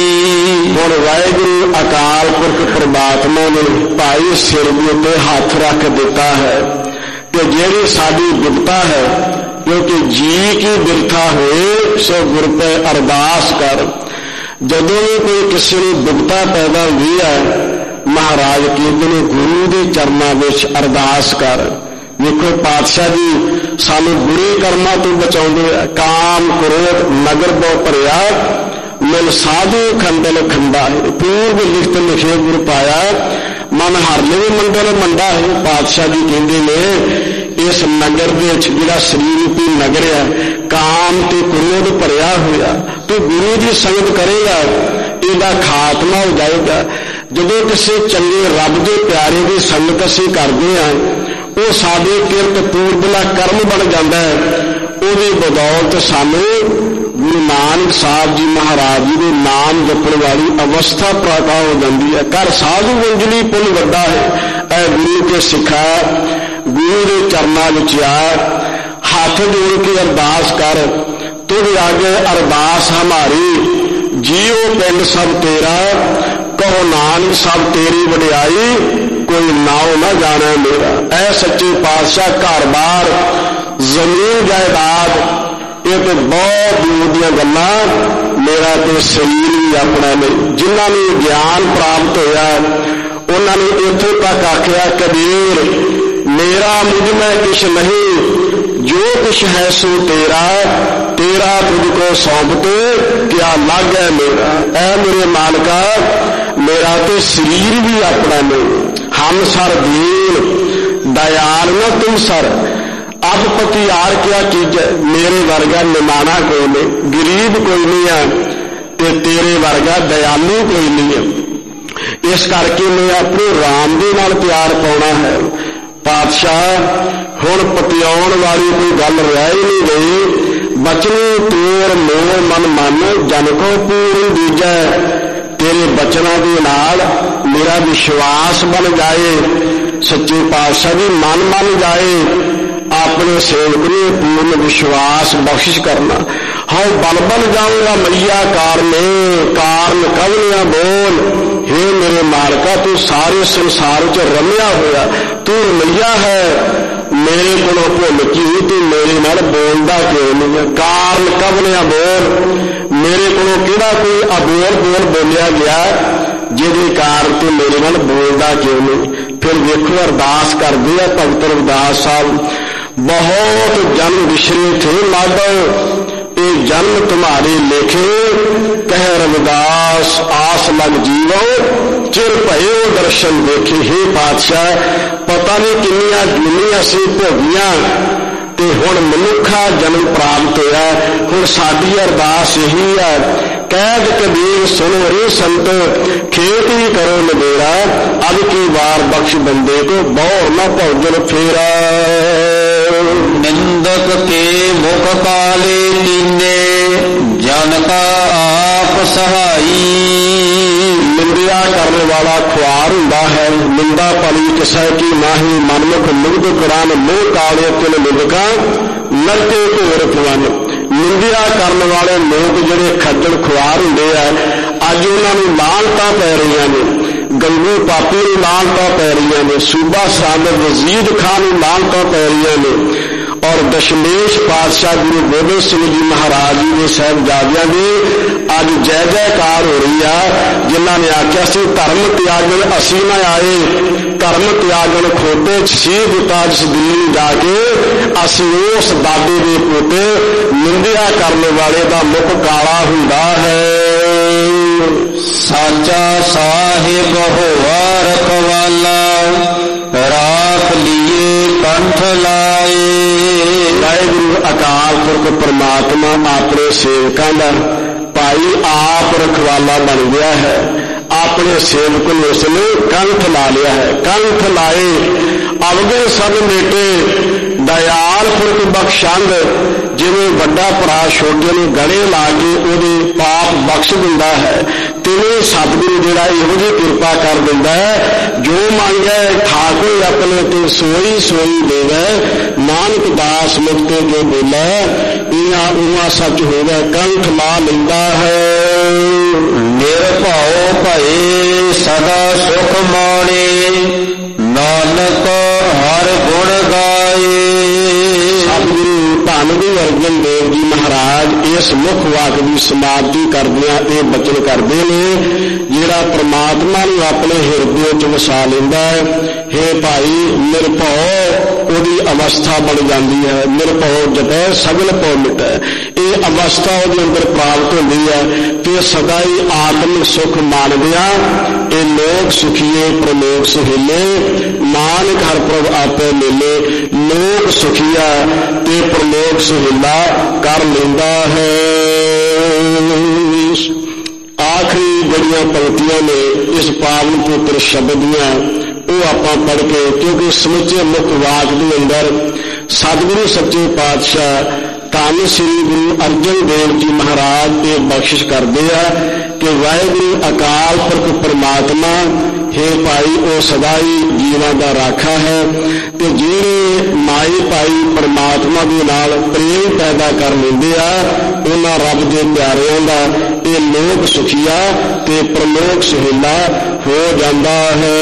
ਹੁਣ ਵਾਹਿਗੁਰੂ ਅਕਾਲ ਪੁਰਖ ਪ੍ਰਮਾਤਮਾ ਨੇ ਭਾਈ ਸਿਰ ਦੇ ਉੱਤੇ ਹੱਥ ਰੱਖ ਦਿੱਤਾ ਹੈ ਕਿ ਜਿਹੜੀ ਸਾਡੀ ਬਿਰਥਾ ਹੈ, ਕਿਉਂਕਿ ਜੀ ਕੀ ਬਿਰਥਾ ਹੋਏ ਸੋ ਗੁਰ ਤੇ ਅਰਦਾਸ ਕਰ। ਜਦੋਂ ਵੀ ਕੋਈ ਕਿਸੇ ਨੂੰ ਬਿਰਥਾ ਪੈਦਾ ਹੋਈ ਹੈ, ਮਹਾਰਾਜ ਕਹਿੰਦੇ ਨੇ ਗੁਰੂ ਦੇ ਚਰਨਾਂ ਵਿੱਚ ਅਰਦਾਸ ਕਰ। ਵੇਖੋ ਪਾਤਸ਼ਾਹ ਜੀ ਸਾਨੂੰ ਬੁਰੇ ਕਰਮਾਂ ਤੋਂ ਬਚਾਉਂਦੇ ਆ। ਕਾਮ ਕ੍ਰੋਧ ਨਗਰ ਬਹੁ ਭਰਿਆ ਮਿਲ ਸਾਧੂ ਖੰਡਲ ਖੰਡਾ ਹੈ। ਪੂਰਬ ਲਿਖਤ ਲਿਖੇ ਗੁਰ ਪਾਇਆ ਮਨ ਹਰ ਲਵੇ ਮੰਡਲ ਮੰਡਾ ਹੈ। ਪਾਤਸ਼ਾਹ ਜੀ ਕਹਿੰਦੇ ਨੇ ਇਸ ਨਗਰ ਦੇ ਵਿੱਚ ਜਿਹੜਾ ਸਰੀਰ ਰੂਪੀ ਨਗਰ ਹੈ ਕਾਮ ਤੇ ਕ੍ਰੋਧ ਭਰਿਆ ਹੋਇਆ, ਤੇ ਗੁਰੂ ਦੀ ਸੰਗਤ ਕਰੇਗਾ ਇਹਦਾ ਖਾਤਮਾ ਹੋ ਜਾਏਗਾ। ਜਦੋਂ ਕਿਸੇ ਚੰਗੇ ਰੱਬ ਦੇ ਪਿਆਰੇ ਦੀ ਸੰਗਤ ਅਸੀਂ ਕਰਦੇ ਹਾਂ, ਉਹ ਸਾਡੇ ਕਿਰਤ ਪੂਰਬਲਾ ਕਰਮ ਬਣ ਜਾਂਦਾ ਹੈ। ਉਹਦੀ ਬਦੌਲਤ ਸਾਨੂੰ ਗੁਰੂ ਨਾਨਕ ਸਾਹਿਬ ਜੀ ਮਹਾਰਾਜ ਜੀ ਦੇ ਨਾਮ ਜਪਣ ਵਾਲੀ ਅਵਸਥਾ ਪ੍ਰਾਪਤ ਹੋ ਜਾਂਦੀ ਹੈ। ਕਰ ਸਾਧੂ ਵੰਜਲੀ ਪੁੰਨ ਵੱਡਾ ਹੈ। ਇਹ ਗੁਰੂ ਕੇ ਸਿੱਖਾ ਗੁਰੂ ਦੇ ਚਰਨਾਂ ਵਿੱਚ ਆ ਹੱਥ ਜੋੜ ਕੇ ਅਰਦਾਸ ਕਰ। ਤੁਧ ਆਗੇ ਅਰਦਾਸ ਹਮਾਰੀ ਜੀਓ ਪਿੰਡ ਸਭ ਤੇਰਾ ਕਹੋ ਨਾਨਕ ਸਭ ਤੇਰੀ ਵਡਿਆਈ ਕੋਈ ਨਾਉ ਨਾ ਜਾਣੇ ਮੇਰਾ। ਐ ਸੱਚੇ ਪਾਤਸ਼ਾਹ ਘਰ-ਬਾਰ ਜ਼ਮੀਨ ਜਾਇਦਾਦ ਇਹ ਤੇ ਬਹੁਤ ਦੂਰ ਦੀਆਂ ਗੱਲਾਂ, ਮੇਰਾ ਤੇ ਸਰੀਰ ਵੀ ਆਪਣਾ ਨਹੀਂ। ਜਿਨ੍ਹਾਂ ਨੂੰ ਗਿਆਨ ਪ੍ਰਾਪਤ ਹੋਇਆ ਉਹਨਾਂ ਨੇ ਇੱਥੋਂ ਤੱਕ ਆਖਿਆ ਕਬੀਰ ਮੇਰਾ ਮੁਝ ਮੈਂ ਕੁਛ ਨਹੀਂ, ਜੋ ਕੁਛ ਹੈ ਸੋ ਤੇਰਾ, ਤੇਰਾ ਤੁਝ ਕੋ ਸੌਂਪਤੇ ਕਿਆ ਲਾਗੈ ਮੇਰਾ। ਐ ਮੇਰੇ ਮਾਲਕਾ ਮੇਰਾ ਤੇ ਸਰੀਰ ਵੀ ਆਪਣਾ ਨਹੀਂ। ਹਮ ਸਰ ਦੀਨ ਦਇਆਲ ਨ ਤੁਮ ਸਰ ਅਬ ਪਤਿਆਰ ਕਿਆ ਕੀਜੈ। ਮੇਰੇ ਵਰਗਾ ਨਿਮਾਣਾ ਕੋਈ ਨਹੀਂ, ਗਰੀਬ ਕੋਈ ਨਹੀਂ ਹੈ, ਤੇ ਤੇਰੇ ਵਰਗਾ ਦਇਆਲੂ ਕੋਈ ਨਹੀਂ ਹੈ। ਇਸ ਕਰਕੇ ਮੈਂ ਆਪਣੇ ਰਾਮ ਦੇ ਨਾਲ ਪਿਆਰ ਪਾਉਣਾ ਹੈ। ਪਾਤਸ਼ਾਹ ਹੁਣ ਪਤਿਆਉਣ ਵਾਲੀ ਕੋਈ ਗੱਲ ਰਹਿ ਹੀ ਨਹੀਂ ਗਈ। ਬਚਨ ਤੋਰ ਮੋਹ ਮਨ ਮਨ ਜਨ ਕੋ ਪੂਰਨ ਦੀਜੈ। ਤੇਰੇ ਬਚਨਾਂ ਦੇ ਨਾਲ ਮੇਰਾ ਵਿਸ਼ਵਾਸ ਬਣ ਜਾਏ। ਸੱਚੇ ਪਾਤਸ਼ਾਹ ਜੀ ਮਨ ਮੰਨ ਜਾਏ। ਆਪਣੇ ਸੇਵਕ ਨੂੰ ਪੂਰਨ ਵਿਸ਼ਵਾਸ ਬਖਸ਼ਿਸ਼ ਕਰਨਾ। ਹਾਂ ਬਲ ਬਲ ਜਾਊਗਾ ਮਈਆ ਕਾਰਨ ਕਵਲਿਆ ਬੋਲ। ਹੇ ਮੇਰੇ ਮਾਲਕਾ ਤੂੰ ਸਾਰੇ ਸੰਸਾਰ ਚ ਰਮਿਆ ਹੋਇਆ, ਤੂੰ ਰਮਈਆ ਹੈ। ਮੇਰੇ ਕੋਲੋਂ ਭੁੱਲ ਕੀ ਤੂੰ ਮੇਰੇ ਨਾਲ ਬੋਲਦਾ ਕਿਉਂ ਨਹੀਂ ਹੈ। ਕਾਰਨ ਕਵਲਿਆ ਬੋਲ। ਮੇਰੇ ਕੋਲੋਂ ਕਿਹੜਾ ਕੋਈ ਅਬੋਲ ਬੋਲ ਬੋਲਿਆ ਗਿਆ ਜਿਹਦੇ ਕਾਰਨ ਤੂੰ ਮੇਰੇ ਨਾਲ ਬੋਲਦਾ ਕਿਉਂ ਨਹੀਂ। ਫਿਰ ਵੇਖੋ ਅਰਦਾਸ ਕਰਦੇ ਆ ਭਗਤ ਰਵਿਦਾਸ ਸਾਹਿਬ। बहुत जन्म विश्रे थे माधव ये जन्म तुम्हारे लेखे, कह रविदास आस लग जीवो चिर भयो दर्शन देखे। हे पातशाह पता नहीं किन्नियां दुनिया से भोगियां ते हुण मनुखा जन्म प्राप्त होया। हुण साडी अरदास यही है, कैद कबीर सुनो रे संतो खेत ही करो नबेड़ा। अब की बार बख्श बंदे को बहुर न भौजन फेरा। निंदक के मुख काले कीने जन का आप सहाई। निंदिया करने वाला खुआर हुंदा है, निंदा पली किसे की नाही। मनमुख मुग्ध कुरान मुंह काले तिल निंदका लड़के घोर पवन। निंदिया करने वाले लोग जिहड़े खज्जल खुआर हुंदे आ, अज उन्हां नूं लानतां पै रहीआं ने। गंगू पापी नूं लानतां पै रहीआं ने, सूबा सामर वजीद खान नूं लानतां पै रहीआं ने। और दशमेश पातशाह गुरु गोबिंद सिंह जी महाराज जी के साहिबजादियां की अज जय जयकार हो रही है। जिन्हों ने आख्या सी धर्म त्यागन असी न आए, धर्म त्यागन खोटे सी दिता जिस दिल्ली जाके असी उस दादे के पोते। निंदिया करने वाले का मुख काला हुंदा है। साचा साहिब होवा रखवाला राख लिए कंठ लाए। वाहिगुरु अकाल पुरख परमात्मा अपने सेवकों का ਭਾਈ ਆਪ ਰਖਵਾਲਾ ਬਣ ਗਿਆ ਹੈ, ਆਪਣੇ ਸੇਵਕ ਨੂੰ ਉਸਨੇ ਕੰਠ ਲਾ ਲਿਆ ਹੈ। ਕੰਠ ਲਾਏ ਅਵਗੁਣ ਸਭ ਮੇਟੇ, ਦਇਆਲ ਪੁਰਖ ਬਖਸ਼ੰਦ। ਜਿਵੇਂ ਵੱਡਾ ਭਰਾ ਛੋਟੇ ਨੂੰ ਗਲੇ ਲਾ ਕੇ ਉਹਦੇ ਪਾਪ ਬਖਸ਼ ਦਿੰਦਾ ਹੈ, ਤਿਵੇਂ ਸਤਿਗੁਰੂ ਜਿਹੜਾ ਇਹੋ ਜਿਹੀ ਕਿਰਪਾ ਕਰ ਦਿੰਦਾ ਹੈ, ਜੋ ਮੰਗੈ ਠਾਕੁਰ ਆਪਣੇ ਤੇ ਸੋਈ ਸੋਈ ਦੇਵੈ, ਨਾਨਕ ਦਾਸ ਮੁਕਤੇ ਜੋ ਬੋਲੇ, ਇਹਾਂ ਉਹਾਂ ਸੱਚ ਹੋਵੇ। ਕੰਠ ਲਾ ਲੈਂਦਾ ਹੈ। ਨਿਰਭਉ ਭਏ ਸਦਾ ਸੁਖ ਮਾਣੇ, ਨਾਨਕ ਹਰ ਗੁਣ ਗਾਏ। ਸਤਿਗੁਰੂ ਧੰਨ ਗੁਰੂ ਅਰਜਨ ਦੇਵ ਜੀ ਮਹਾਰਾਜ ਇਸ ਮੁੱਖ ਵਾਕ ਦੀ ਸਮਾਪਤੀ ਕਰਦਿਆਂ ਇਹ ਬਚਨ ਕਰਦੇ ਨੇ, ਜਿਹੜਾ ਪ੍ਰਮਾਤਮਾ ਨੂੰ ਆਪਣੇ ਹਿਰਦੇ ਵਿੱਚ ਵਸਾ ਲੈਂਦਾ ਹੈ, ਹੇ ਭਾਈ ਨਿਰਭਉ ਉਹਦੀ ਅਵਸਥਾ ਬਣ ਜਾਂਦੀ ਹੈ। ਨਿਰਭਉ ਜਪੈ ਸਗਲ ਭਉ ਮਿਟੈ, ਇਹ ਅਵਸਥਾ ਉਹਦੇ ਅੰਦਰ ਪ੍ਰਾਪਤ ਹੁੰਦੀ ਹੈ ਤੇ ਸਦਾ ਹੀ ਆਤਮਿਕ ਸੁਖ ਮਾਣਦਿਆਂ ਇਹ ਲੋਕ ਸੁਖੀਏ ਪ੍ਰਲੋਕ ਸੁਹੇਲੇ, ਨਾਨਕ ਹਰਿ ਪ੍ਰਭ ਆਪੇ ਮਿਲੇ। ਲੋਕ ਸੁਖੀਆ ਤੇ ਪ੍ਰਲੋਕ ਸੁਹੇਲਾ ਕਰ ਲੈਂਦਾ ਹੈ। ਆਖਰੀ ਜਿਹੜੀਆਂ ਪੰਕਤੀਆਂ ਨੇ ਇਸ ਪਾਵਨ ਪਵਿੱਤਰ ਸ਼ਬਦ ਦੀਆਂ, ਉਹ ਆਪਾਂ ਪੜ੍ਹ ਕੇ, ਕਿਉਂਕਿ ਸਮੁੱਚੇ ਮੁੱਖ ਵਾਕ ਦੇ ਅੰਦਰ ਸਤਿਗੁਰੂ ਸੱਚੇ ਪਾਤਸ਼ਾਹ ਧੰਨ ਸ੍ਰੀ ਗੁਰੂ ਅਰਜਨ ਦੇਵ ਜੀ ਮਹਾਰਾਜ ਇਹ ਬਖਸ਼ਿਸ਼ ਕਰਦੇ ਆ ਕਿ ਵਾਹਿਗੁਰੂ ਅਕਾਲ ਪੁਰਖ ਪਰਮਾਤਮਾ, ਹੇ ਭਾਈ ਉਹ ਸਦਾ ਹੀ ਜੀਵਾਂ ਦਾ ਰਾਖਾ ਹੈ, ਤੇ ਜਿਹੜੇ ਮਾਈ ਭਾਈ ਪਰਮਾਤਮਾ ਦੇ ਨਾਲ ਪ੍ਰੇਮ ਪੈਦਾ ਕਰ ਲੈਂਦੇ ਆ, ਉਹਨਾਂ ਰੱਬ ਦੇ ਪਿਆਰਿਆਂ ਦਾ ਇਹ ਲੋਕ ਸੁਖੀਆ ਤੇ ਪ੍ਰਲੋਕ ਸੁਹੇਲਾ ਹੋ ਜਾਂਦਾ ਹੈ।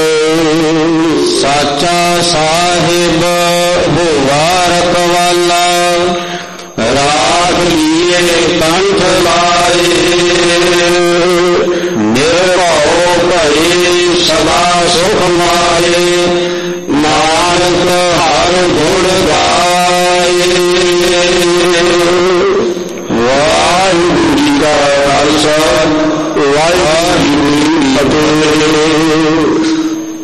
ਸਾਚਾ ਸਾਹਿਬ ਹੋਵਾ ਰਖਵਾਲਾ, ਰਾਖ ਲੀਏ ਕੰਠ ਲਾਏ। ਨਿਰਭਉ ਭਏ ਸਦਾ ਸੁਖ ਮਾਏ, ਨਾਨਕ ਹਰ ਗੁਣ ਗਾਏ। ਵਾਹਿਗੁਰੂ ਜੀ ਕਾ ਖਾਲਸਾ,